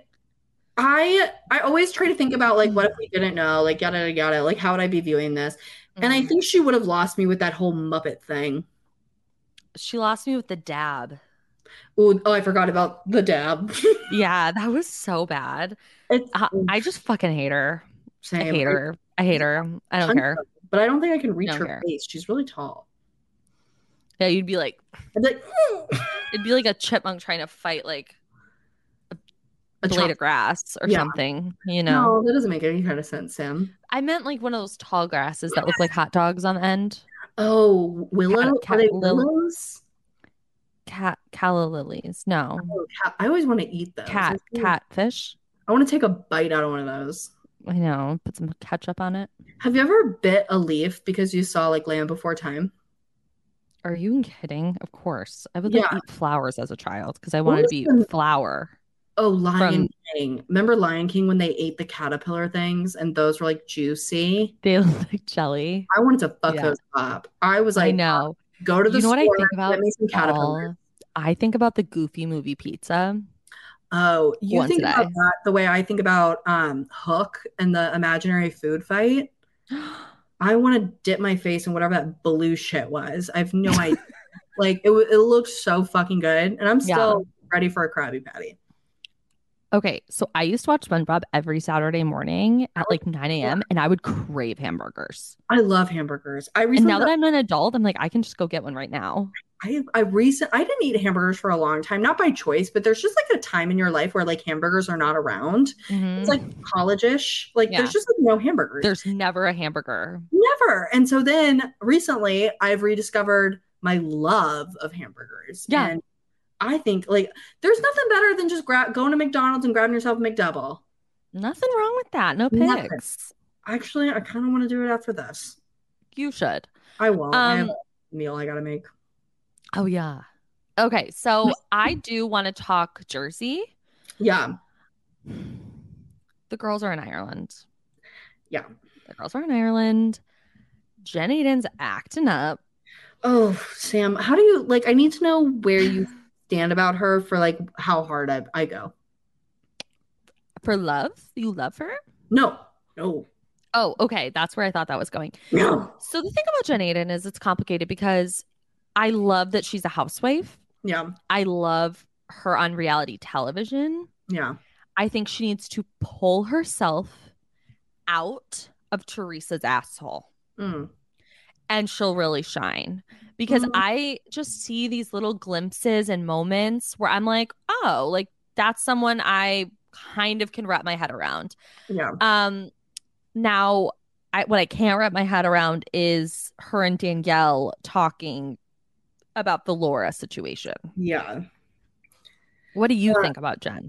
I always try to think about like what if we didn't know, like yada yada yada, like how would I be viewing this? And I Mhm. think she would have lost me with that whole Muppet thing. She lost me with the dab. Ooh, oh, I forgot about the dab. Yeah, that was so bad. It's I just fucking hate her. I same. hate her. I hate her. I don't Punch care. her, but I don't think I can I reach don't her care. face. She's really tall. Yeah, you'd be like, I'd be like, it'd be like a chipmunk trying to fight like a blade chop. of grass or Yeah. something, you know? No, that doesn't make any kind of sense, Sam. I meant like one of those tall grasses that look like hot dogs on the end. Oh, willow? Are they Lil willows? calla lilies. No. Oh, I always want to eat those. Catfish. I want to take a bite out of one of those. I know. Put some ketchup on it. Have you ever bit a leaf because you saw like Land Before Time? Are you kidding? Of course. I would like Yeah. eat flowers as a child because I What wanted to was be the flower Lion from King? Remember Lion King when they ate the caterpillar things and those were like juicy? they look like jelly. I wanted to fuck Yeah, those up. I was I like, know. go to the You know what I store, think get about me some caterpillars. all? I think about the Goofy movie pizza Oh, you once a think about day. that the way I think about Hook and the imaginary food fight. I want to dip my face in whatever that blue shit was. I have no idea. Like it looked so fucking good, and I'm Yeah. still ready for a Krabby Patty. Okay, so I used to watch SpongeBob every Saturday morning at like 9 a.m. and I would crave hamburgers. I love hamburgers. I And recently now that I'm an adult, I'm like, I can just go get one right now. I didn't eat hamburgers for a long time, not by choice, but there's just like a time in your life where like hamburgers are not around. It's like Hmm. college-ish. Like there's Yeah. just like no hamburgers. There's never a hamburger. Never. And so then recently I've rediscovered my love of hamburgers. Yeah. And I think like there's nothing better than just going to McDonald's and grabbing yourself a McDouble. Nothing wrong with that. No Nothing. pigs. Actually, I kind of want to do it after this. You should. I won't. I have Um, a meal I gotta make. oh yeah. Okay, so I do want to talk Jersey. Yeah. The girls are in Ireland. Yeah. The girls are in Ireland. Jen Aiden's acting up. Oh, Sam, how do you like? I need to know where you stand about her for like how hard I go. For love? You love her? No, no, Oh, okay. That's where I thought that was going. no. So the thing about Jen Aiden is it's complicated because I love that she's a housewife. Yeah, I love her on reality television. yeah. I think she needs to pull herself out of Teresa's asshole Mm. and she'll really shine. Because Mhm. I just see these little glimpses and moments where I'm like, oh, like that's someone I kind of can wrap my head around. Yeah, Now what I can't wrap my head around is her and Danielle talking about the Laura situation. yeah. What do you think about Jen?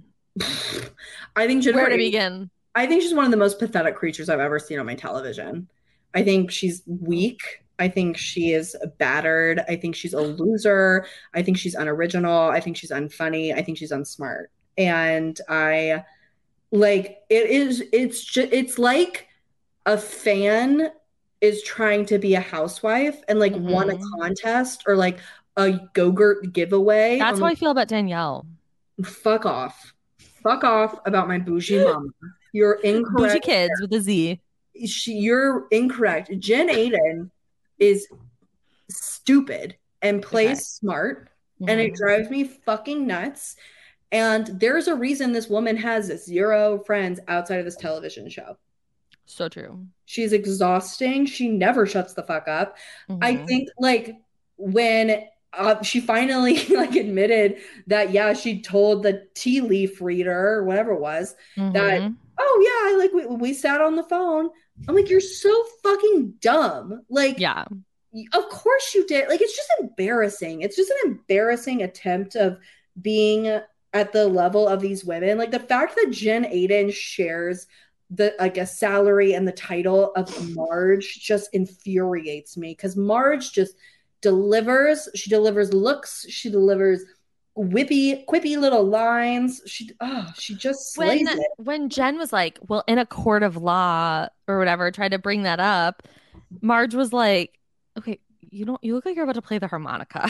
I think Where to Jennifer. begin? I think she's one of the most pathetic creatures I've ever seen on my television. I think she's weak. I think she is battered. I think she's a loser. I think she's unoriginal. I think she's unfunny. I think she's unsmart. And I like it's like a fan is trying to be a housewife and like won a Mhm. contest or like a Go-Gurt giveaway That's on how I feel about Danielle. fuck off. Fuck off about my bougie mama. You're Bougie incorrect. kids with a Z. You're incorrect. Jen Aiden is stupid and Okay. plays smart, and it Mhm. drives me fucking nuts. And there's a reason this woman has zero friends outside of this television show. So true. She's exhausting. She never shuts the fuck up. I Mhm. think like when she finally like admitted that yeah, she told the tea leaf reader or whatever it was that Mhm. oh yeah, I like we sat on the phone. I'm like, you're so fucking dumb. Like Yeah. Of course you did. Like, it's just embarrassing. It's just an embarrassing attempt of being at the level of these women. Like the fact that Jen Aiden shares the like a salary and the title of Marge just infuriates me because Marge just delivers. She delivers looks. She delivers quippy little lines. She just slays When it. Jen was like, well, in a court of law or whatever, tried to bring that up, Marge was like, okay, you look like you're about to play the harmonica.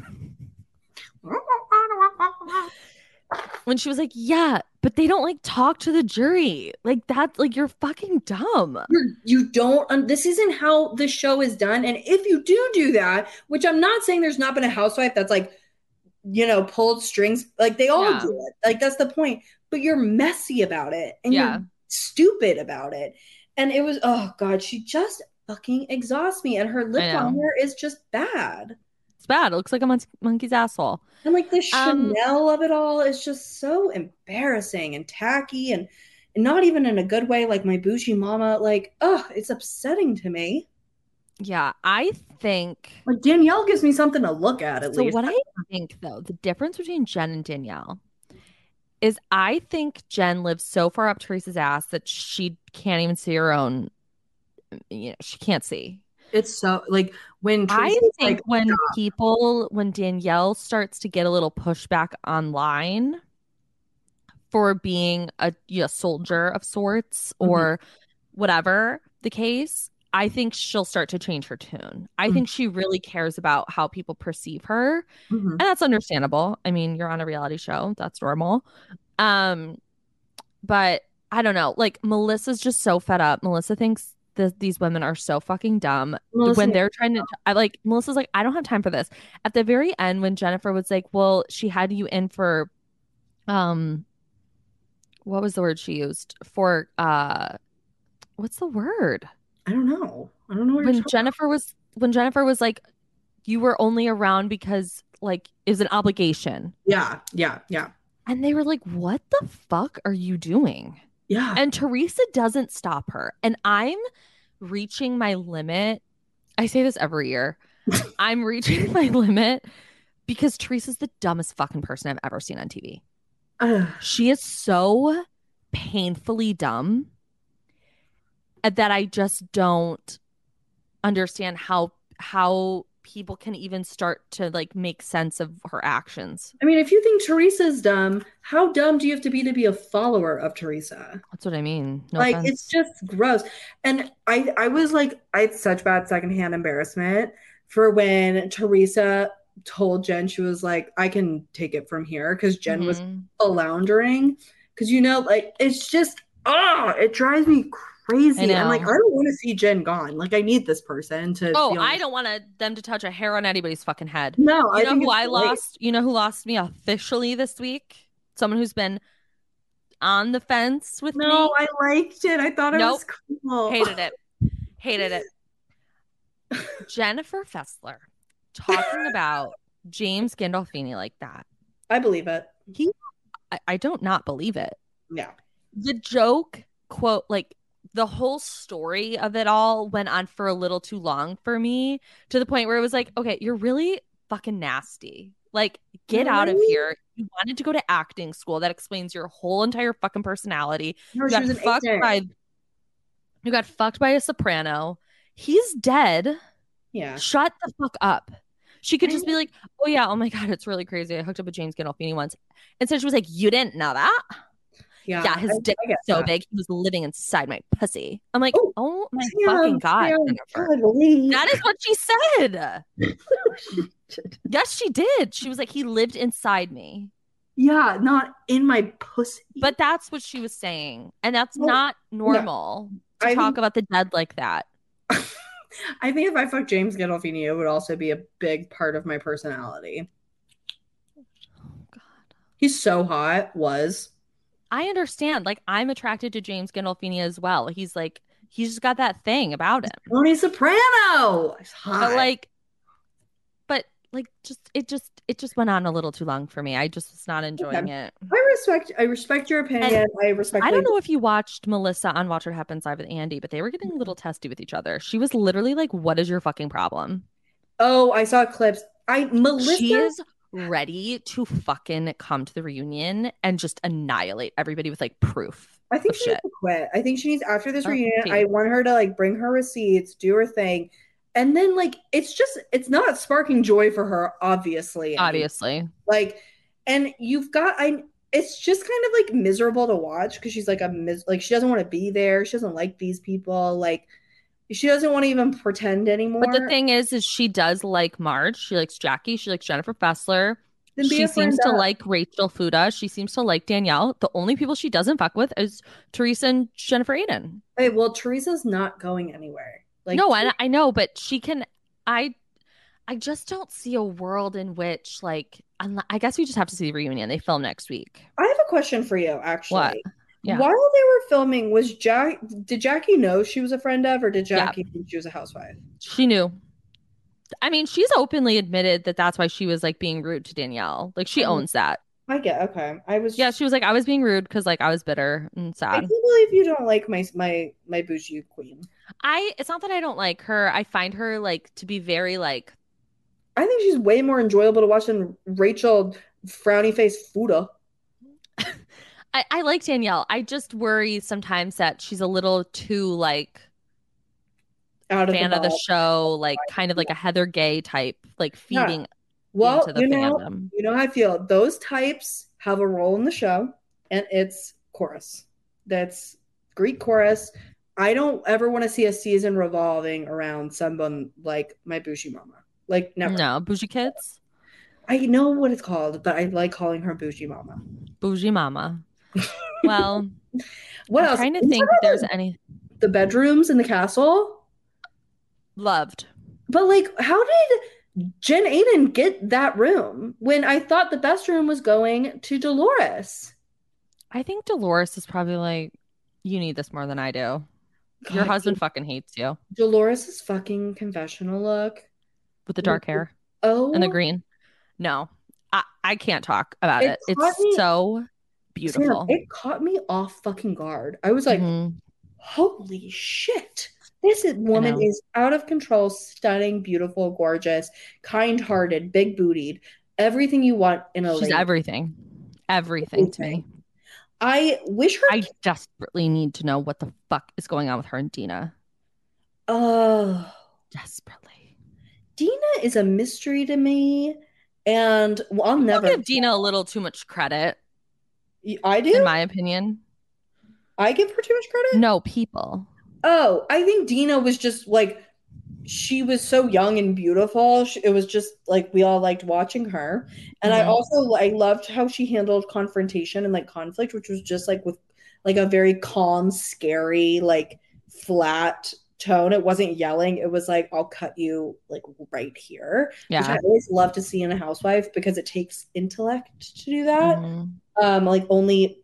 When she was like, yeah, but they don't like talk to the jury. Like that's like you're fucking dumb. You don't, this isn't how the show is done. And if you do that, which I'm not saying there's not been a housewife that's like, pulled strings, like they all Yeah. do it. Like that's the point. But you're messy about it and Yeah. you're stupid about it. And it was, oh God, she just fucking exhausts me. And her I lip know. liner is just bad. It's bad. It looks like a monkey's asshole. And like the Um, Chanel of it all is just so embarrassing and tacky and not even in a good way, like my bougie mama. Like, oh, it's upsetting to me. yeah, I think Like Danielle gives me something to look at so. least. What I think though, the difference between Jen and Danielle is I think Jen lives so far up Teresa's ass that she can't even see her own, she can't see. It's so like when I Teresa's think like, when Danielle starts to get a little pushback online for being a soldier of sorts mhm, or whatever the case, I think she'll start to change her tune. I mhm, think she really cares about how people perceive her, mhm. and that's understandable. I mean, you're on a reality show, that's normal. Um, but I don't know. Like Melissa's just so fed up. Melissa thinks that these women are so fucking dumb Melissa, when they're trying to. I like Melissa's like, I don't have time for this. At the very end, when Jennifer was like, "Well, she had you in for um, what was the word she used for what's the word?" I don't know. I don't know what you're When talking about. Jennifer was like, "You were only around because like it was an obligation," Yeah, yeah, yeah, and they were like, "What the fuck are you doing?" yeah. And Teresa doesn't stop her. And I'm reaching my limit. I say this every year. I'm reaching my limit because Teresa's the dumbest fucking person I've ever seen on TV. Ugh. She is so painfully dumb that I just don't understand how people can even start to like make sense of her actions. I mean, if you think Teresa's dumb, how dumb do you have to be a follower of Teresa? That's what I mean. No Like it's offense. just gross. And I was like, I had such bad secondhand embarrassment for when Teresa told Jen, she was like, I can take it from here because Jen was Hmm. floundering. Because like it's just it drives me I crazy. I'm like, I know. don't want to see Jen gone. Like I need this person to Oh, feel I don't want them to touch a hair on anybody's fucking head. no, You I know think who it's I great. lost? You know who lost me officially this week? Someone who's been on the fence with No, me. I liked it. I thought it was Nope. cool. Hated it. Hated it. Jennifer Fessler talking about James Gandolfini like that. I believe it. He, I don't not believe it. Yeah. The joke, quote, like the whole story of it all went on for a little too long for me to the point where it was like, okay, you're really fucking nasty. Like, get out of Really? here. You wanted to go to acting school. That explains your whole entire fucking personality. No, You she got was an fucked agent. by you got fucked by a soprano. He's dead. Yeah. Shut the fuck up. She could I just be know. like, oh yeah, oh my God, it's really crazy. I hooked up with James Gandolfini once. Instead, she was like, you didn't know that? Yeah, Yeah, his dick I get was so that. big, he was living inside my pussy. I'm like, Oh, oh my fucking Sam, God, Sam, Jennifer. golly. That is what she said. Yes, she did. She was like, he lived inside me. Yeah, not in my pussy. But that's what she was saying. And that's Well, not no, normal to I talk think about the dead like that. I think if I fucked James Gandolfini, it would also be a big part of my personality. Oh, God. He's so hot, was. I understand. Like, I'm attracted to James Gandolfini as well. He's like, he's just got that thing about him. Tony Soprano. He's But hot. like, but like, it just went on a little too long for me. I just was not Okay. enjoying it. I respect your And opinion. I I respectfully don't know if you watched Melissa on Watch What Happens Live with Andy, but they were getting a little testy with each other. She was literally like, "What is your fucking problem?" Oh, I saw clips. Melissa, She is ready to fucking come to the reunion and just annihilate everybody with like proof I think of she needs shit. to quit. I think she needs after this Oh, reunion. tea. I want her to like bring her receipts, do her thing, and then like it's not sparking joy for her, obviously. Anymore. Obviously. Like, and you've got I. It's just kind of like miserable to watch because she's like like she doesn't want to be there. She doesn't like these people. Like she doesn't want to even pretend But the anymore. thing is she does like Marge. She likes Jackie. She likes Jennifer Fessler. Then be She a friend seems to up. like Rachel Fuda. She seems to like Danielle. The only people she doesn't fuck with is Teresa and Jennifer Aiden. Hey, well, Teresa's not going anywhere. Like, No, I know, but she can. I I just don't see a world in which like I guess we just have to see the reunion. They film next week. I have a question for you, What? actually. Yeah. While they were filming, did Jackie know she was a friend of, or did Yeah. Jackie think she was a housewife? She knew. I mean, she's openly admitted that that's why she was like being rude to Danielle. Like she Oh, owns that. I get okay. Yeah, she was like, I was being rude because like I was bitter and I sad. can't believe you don't like my bougie queen. It's not that I don't like her. I find her like to be very like I think she's way more enjoyable to watch than Rachel frowny face Fuda. I like Danielle. I just worry sometimes that she's a little too like Out of the fan of the box. show, like kind of like a Heather Gay type, like Yeah. feeding Well, into the fandom. you know how I feel. Those types have a role in the show, and it's chorus. That's Greek chorus. I don't ever want to see a season revolving around someone like my Bushi mama. Like never. No, bougie kids, I know what it's called, but I like calling her Bushi mama. bougie mama. Well, What I'm else? trying to Can you talk think if there's about any the bedrooms in the castle? loved. But like, how did Jen Aiden get that room when I thought the best room was going to Dolores? I think Dolores is probably like, you need this more than I do. Your God, husband fucking hates you Dolores's fucking confessional look. with the dark hair and the Oh, green. No, I can't talk about it it. caught It's me, so Sam, beautiful. it caught me off fucking guard. I was like, Hmm. holy shit. I Woman know. is out of control, stunning, beautiful, gorgeous, kind-hearted, big bootied, everything you want in a She's lady. everything. Everything to Everything. me. I wish her. I desperately need to know what the fuck is going on with her and Dina. Oh, Desperately. Dina is a mystery to me, and well, I'll People never. give Dina a little too much credit, I in do. my opinion. I give her too much credit. No, people. Oh, I think Dina was just like she was so young and beautiful. It was just like we all liked watching her. And Hmm. I loved how she handled confrontation and like conflict, which was just like with like a very calm, scary, like flat tone. It wasn't yelling. It was like I'll cut you like right here, which I Yeah. always love to see in a housewife because it takes intellect to do that. Hmm. Like only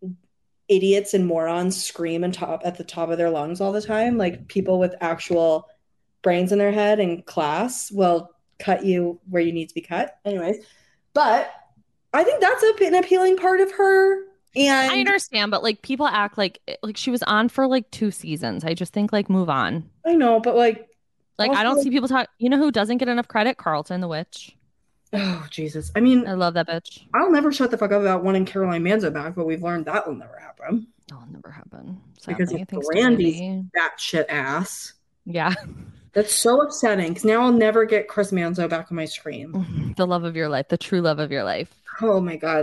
idiots and morons scream and top at the top of their lungs all the time. Like people with actual brains in their head and class will cut you where you need to be cut. Anyways, but I think that's an appealing part of her. I And understand, but like people act like she was on for like 2 seasons. I just think like move on. I know, but like Like I also, don't see people talk. You know who doesn't get enough credit? Carlton the witch. oh Jesus. I mean, I love that bitch. I'll never shut the fuck up about wanting Caroline Manzo back, but we've learned that will never happen That'll never happen. because of Sadly, thanks to Brandy's Andy. batshit ass. Yeah. That's so upsetting because now I'll never get Chris Manzo back on my screen. The love of your life, the true love of your life. Oh my god,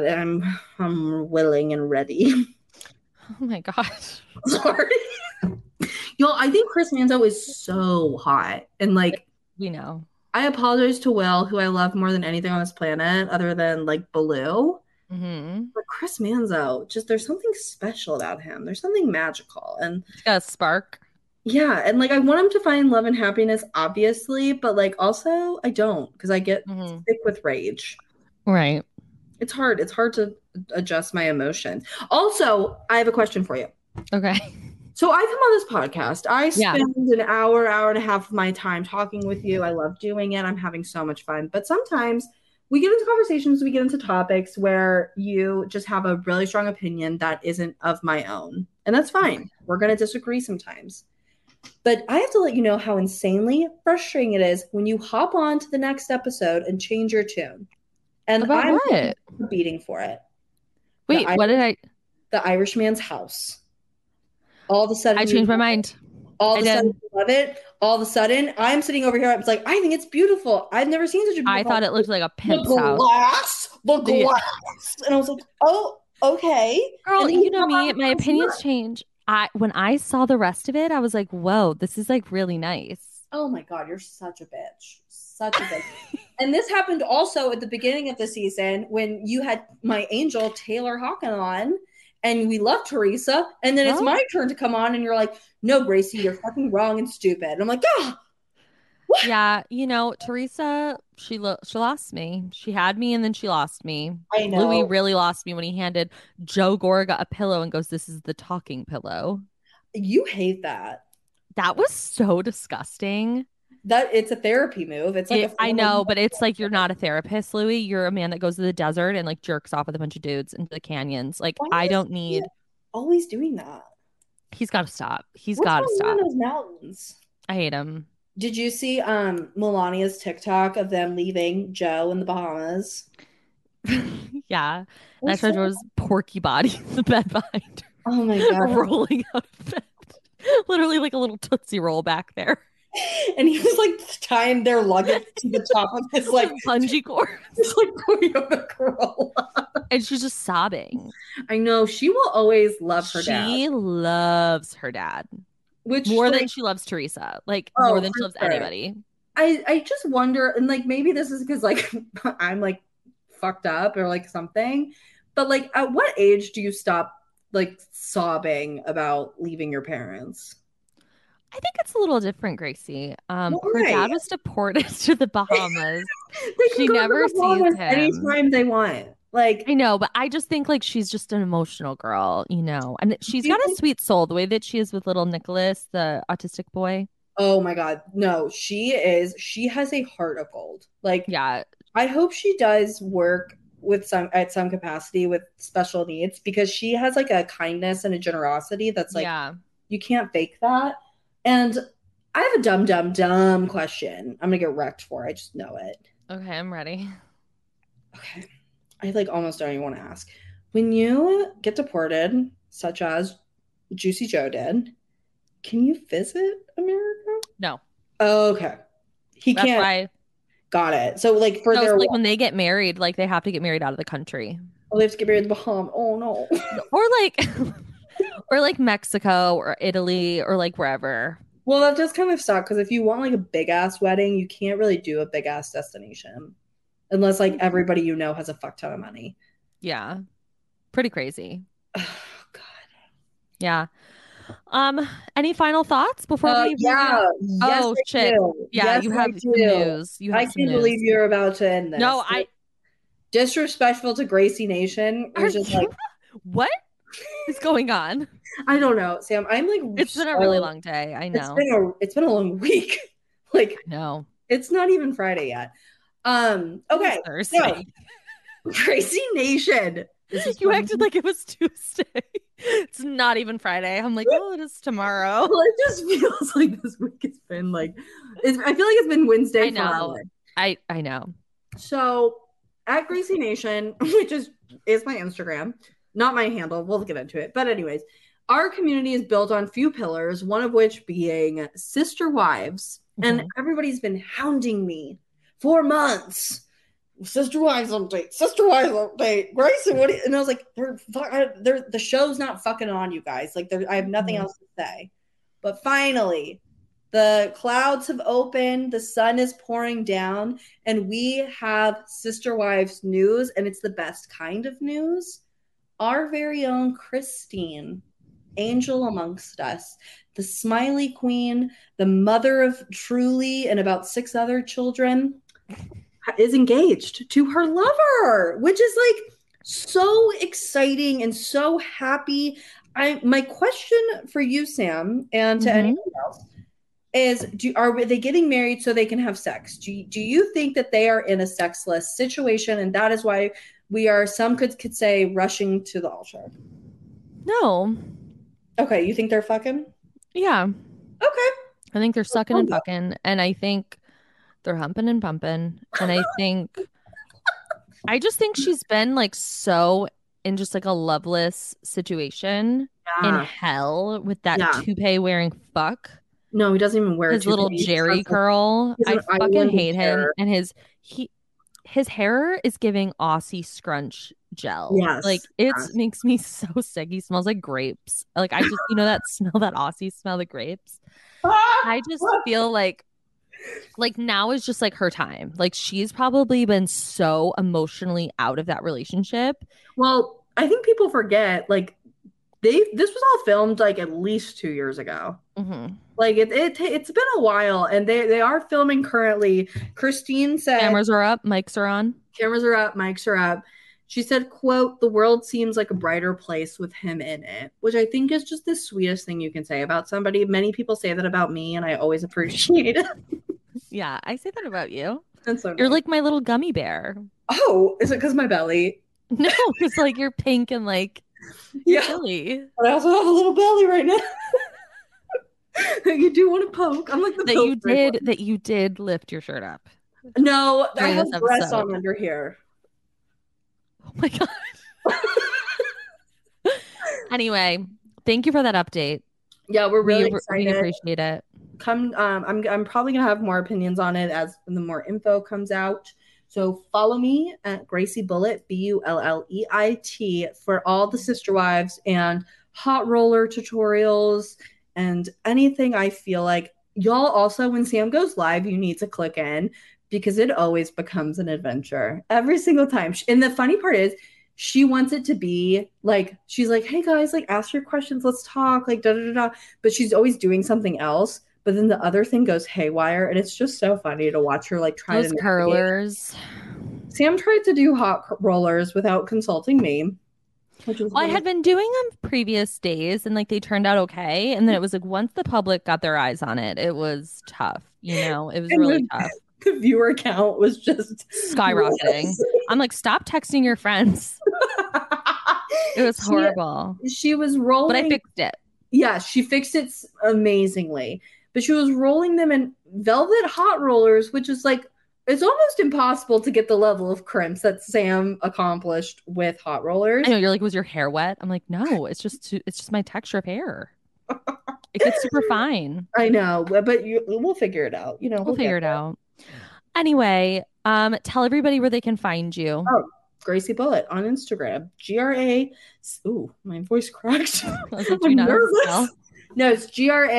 I'm willing and ready. Oh my gosh. Sorry. Yo, I think Chris Manzo is so hot. And like We know. I apologize to Will, who I love more than anything on this planet, other than like Baloo. Mm-hmm. But Chris Manzo, just there's something special about him. There's something magical. And It's got a spark. yeah, and like I want him to find love and happiness, obviously, but like also I don't because I get Mm-hmm. sick with rage. Right. It's hard. It's hard to adjust my emotions. Also, I have a question for you. Okay. So I come on this podcast. I Yeah. spend an hour and a half of my time talking with you. I love doing it. I'm having so much fun. But sometimes we get into conversations, we get into topics where you just have a really strong opinion that isn't of my own. And that's fine. We're going to disagree sometimes. But I have to let you know how insanely frustrating it is when you hop on to the next episode and change your tune. And About I'm taking what? a beating for it. The Wait, what did I? the Irishman's house. All of a I sudden you changed my love it. mind. All I of a sudden did. you love it. All of a sudden I'm sitting over here. I was like, I think it's beautiful. I've never seen such a I beautiful thought it house. looked like a The pimp's house. glass, the Yeah. glass. And I was like, oh, okay. And Girl, then you you know hop on me, the my next opinions one. change. I when I saw the rest of it, I was like, whoa, this is like really nice. Oh my God, you're such a bitch. Such a bitch. And this happened also at the beginning of the season when you had my angel Taylor Hawken on, and we love Teresa, and then it's Well, my turn to come on, and you're like, "No, Gracie, you're fucking wrong and stupid." And I'm like, "Ah, what?" yeah, Teresa, she lost me. She had me and then she lost me. I Louis know really lost me when he handed Joe Gorga a pillow and goes, "This is the talking pillow." you hate that. That was so disgusting. That it's a therapy move. It's like a I form of know, but it's like you're not a therapist, Louis. You're a man that goes to the desert and like jerks off with a bunch of dudes into the canyons. Like, why I is don't he need, always doing that? he's got to stop. He's What's got to going on in stop. those mountains? I hate him. Did you see Melania's TikTok of them leaving Joe in the Bahamas? Yeah. And It I was tried so, to his porky body in the bed behind oh my her, God. rolling out of bed. Literally like a little Tootsie Roll back there. And he was like tying their luggage to the top of his With bungee cords. like Toyota Corolla. And she's just sobbing. I know she will always love her dad, She loves her dad which more than like she loves Teresa. Like more oh than she for loves sure. anybody. I just wonder, and like maybe this is because like I'm like fucked up or like something, but like at what age do you stop like sobbing about leaving your parents? I think it's a little different, Gracie. Her Why? dad was deported to the Bahamas. They can She go to never the sees Bahamas him. anytime they want. Like, I know, but I just think like she's just an emotional girl, and she's do you got a think sweet soul the way that she is with little Nicholas, the autistic boy. oh my God. No, she has a heart of gold. Like, Yeah, I hope she does work with some at some capacity with special needs because she has like a kindness and a generosity that's like yeah. you can't fake that. And I have a dumb question. I'm gonna get wrecked for. I just know it. Okay, I'm ready. Okay. I like almost don't even want to ask. When you get deported, such as Juicy Joe did, can you visit America? No, Okay. He that's can't. why. Got it. So like for No, it's their like when they get married, like they have to get married out of the country, oh, they have to get married in the Bahamas. Oh no. or like, or like Mexico or Italy or like wherever. Well, that does kind of suck because if you want like a big ass wedding, you can't really do a big ass destination unless like everybody you know has a fuck ton of money. Yeah, pretty crazy. Oh, God. Yeah. Any final thoughts before we move Yeah, on? yes, Oh I shit. do. Yeah, Yes, you I have some do. news. You I have some can't believe news. you're about to end No, this. I Disrespectful to Gracie Nation, are which is you like, what is going on? I don't know, Sam. I'm like It's been a really so long day. I know. it's been a long week. Like, I know. it's not even Friday yet. It was Okay, so Thursday. Gracie Nation. This is You funny. acted like it was Tuesday. It's not even Friday. I'm like, oh, it is tomorrow. Well, it just feels like this week has been like I feel like it's been Wednesday I know. forever. I know. So at Gracie Nation, which is my Instagram, not my handle. We'll get into it. But anyways, our community is built on few pillars, one of which being sister wives. And Mhm. everybody's been hounding me for months. Sister wives update, sister wives update. Gracie, what? And I was like, they're the show's not fucking on, you guys. Like, I have nothing Mhm. else to say. But finally, the clouds have opened, the sun is pouring down, and we have Sister Wives news, and it's the best kind of news. Our very own Christine, angel amongst us, the smiley queen, the mother of Truly and about six other children, is engaged to her lover, which is like so exciting and so happy. My question for you, Sam, and to Mhm. anyone else is are they getting married so they can have sex? Do you think that they are in a sexless situation and that is why we are some could say rushing to the altar? No. Okay, you think they're fucking? Yeah. Okay. I think they're sucking and fucking, and I think they're humping and pumping, and I just think she's been like so in just like a loveless situation in Yeah. hell with that Yeah. toupee wearing fuck. No, he doesn't even wear His two little face. Jerry curl. He's I an fucking island hate him. hair. And his hair is giving Aussie scrunch gel. Like Yes. it Yes. makes me so sick. He smells like grapes. Like I just, that smell, that Aussie smell, the grapes. I just feel like now is just like her time. Like she's probably been so emotionally out of that relationship. Well, I think people forget this was all filmed like at least 2 years ago. Mm-hmm. Like it's been a while, and they are filming currently. Christine said Cameras are up, mics are on. Cameras are up, mics are up. She said, quote, "The world seems like a brighter place with him in it," which I think is just the sweetest thing you can say about somebody. Many people say that about me, and I always appreciate it. Yeah, I say that about you. That's so You're nice. like my little gummy bear. Oh, is it because my belly? No, because like you're pink and like you're silly. But I also have a little belly right now. You do want to poke. I'm like the That you did lift your shirt up. No, I During have this breasts episode. on under here. Oh my god. Anyway, thank you for that update. Yeah, we're really excited. We appreciate it. I'm probably gonna have more opinions on it as the more info comes out. So follow me at Gracie Bulleit, BULLEIT, for all the sister wives and hot roller tutorials and anything I feel like. Y'all also, when Sam goes live, you need to click in because it always becomes an adventure every single time. And the funny part is, she wants it to be like, she's like, hey guys, like ask your questions, let's talk, like da da da da. But she's always doing something else. But then the other thing goes haywire, and it's just so funny to watch her like try those to curlers. Sam tried to do hot rollers without consulting me, which was I had been doing them previous days, and like they turned out okay. And then it was like once the public got their eyes on it, it was tough. It was really tough. The viewer count was just skyrocketing. I'm like, stop texting your friends. It was horrible. She was rolling, but I fixed it. Yeah, she fixed it amazingly. But she was rolling them in velvet hot rollers, which is like, it's almost impossible to get the level of crimps that Sam accomplished with hot rollers. I know, you're like, was your hair wet? I'm like, no, it's just my texture of hair. It gets super fine. I know, but we'll figure it out. We'll figure it out. Anyway, tell everybody where they can find you. Oh, Gracie Bulleit on Instagram. GRA. Ooh, my voice cracked. I'm nervous. No, it's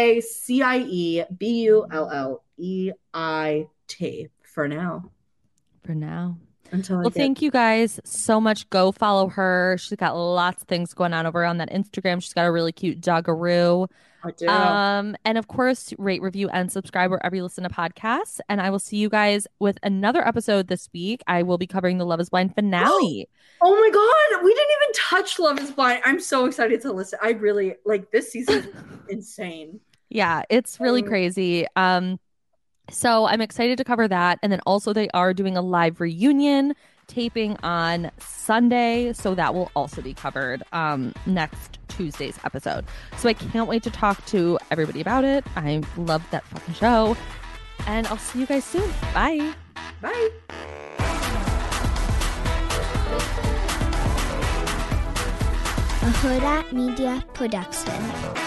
GRACIEBULLEIT for now. For now. Until thank you guys so much. Go follow her. She's got lots of things going on over on that Instagram. She's got a really cute doggaroo. I do. And of course, rate, review, and subscribe wherever you listen to podcasts. And I will see you guys with another episode this week. I will be covering the Love is Blind finale. Oh my God. We didn't even touch Love is Blind. I'm so excited to listen. I really like this season. Insane. Yeah, it's really crazy. So I'm excited to cover that. And then also they are doing a live reunion taping on Sunday. So that will also be covered next Tuesday's episode. So I can't wait to talk to everybody about it. I love that fucking show. And I'll see you guys soon. Bye. Bye. A Huda Media Production.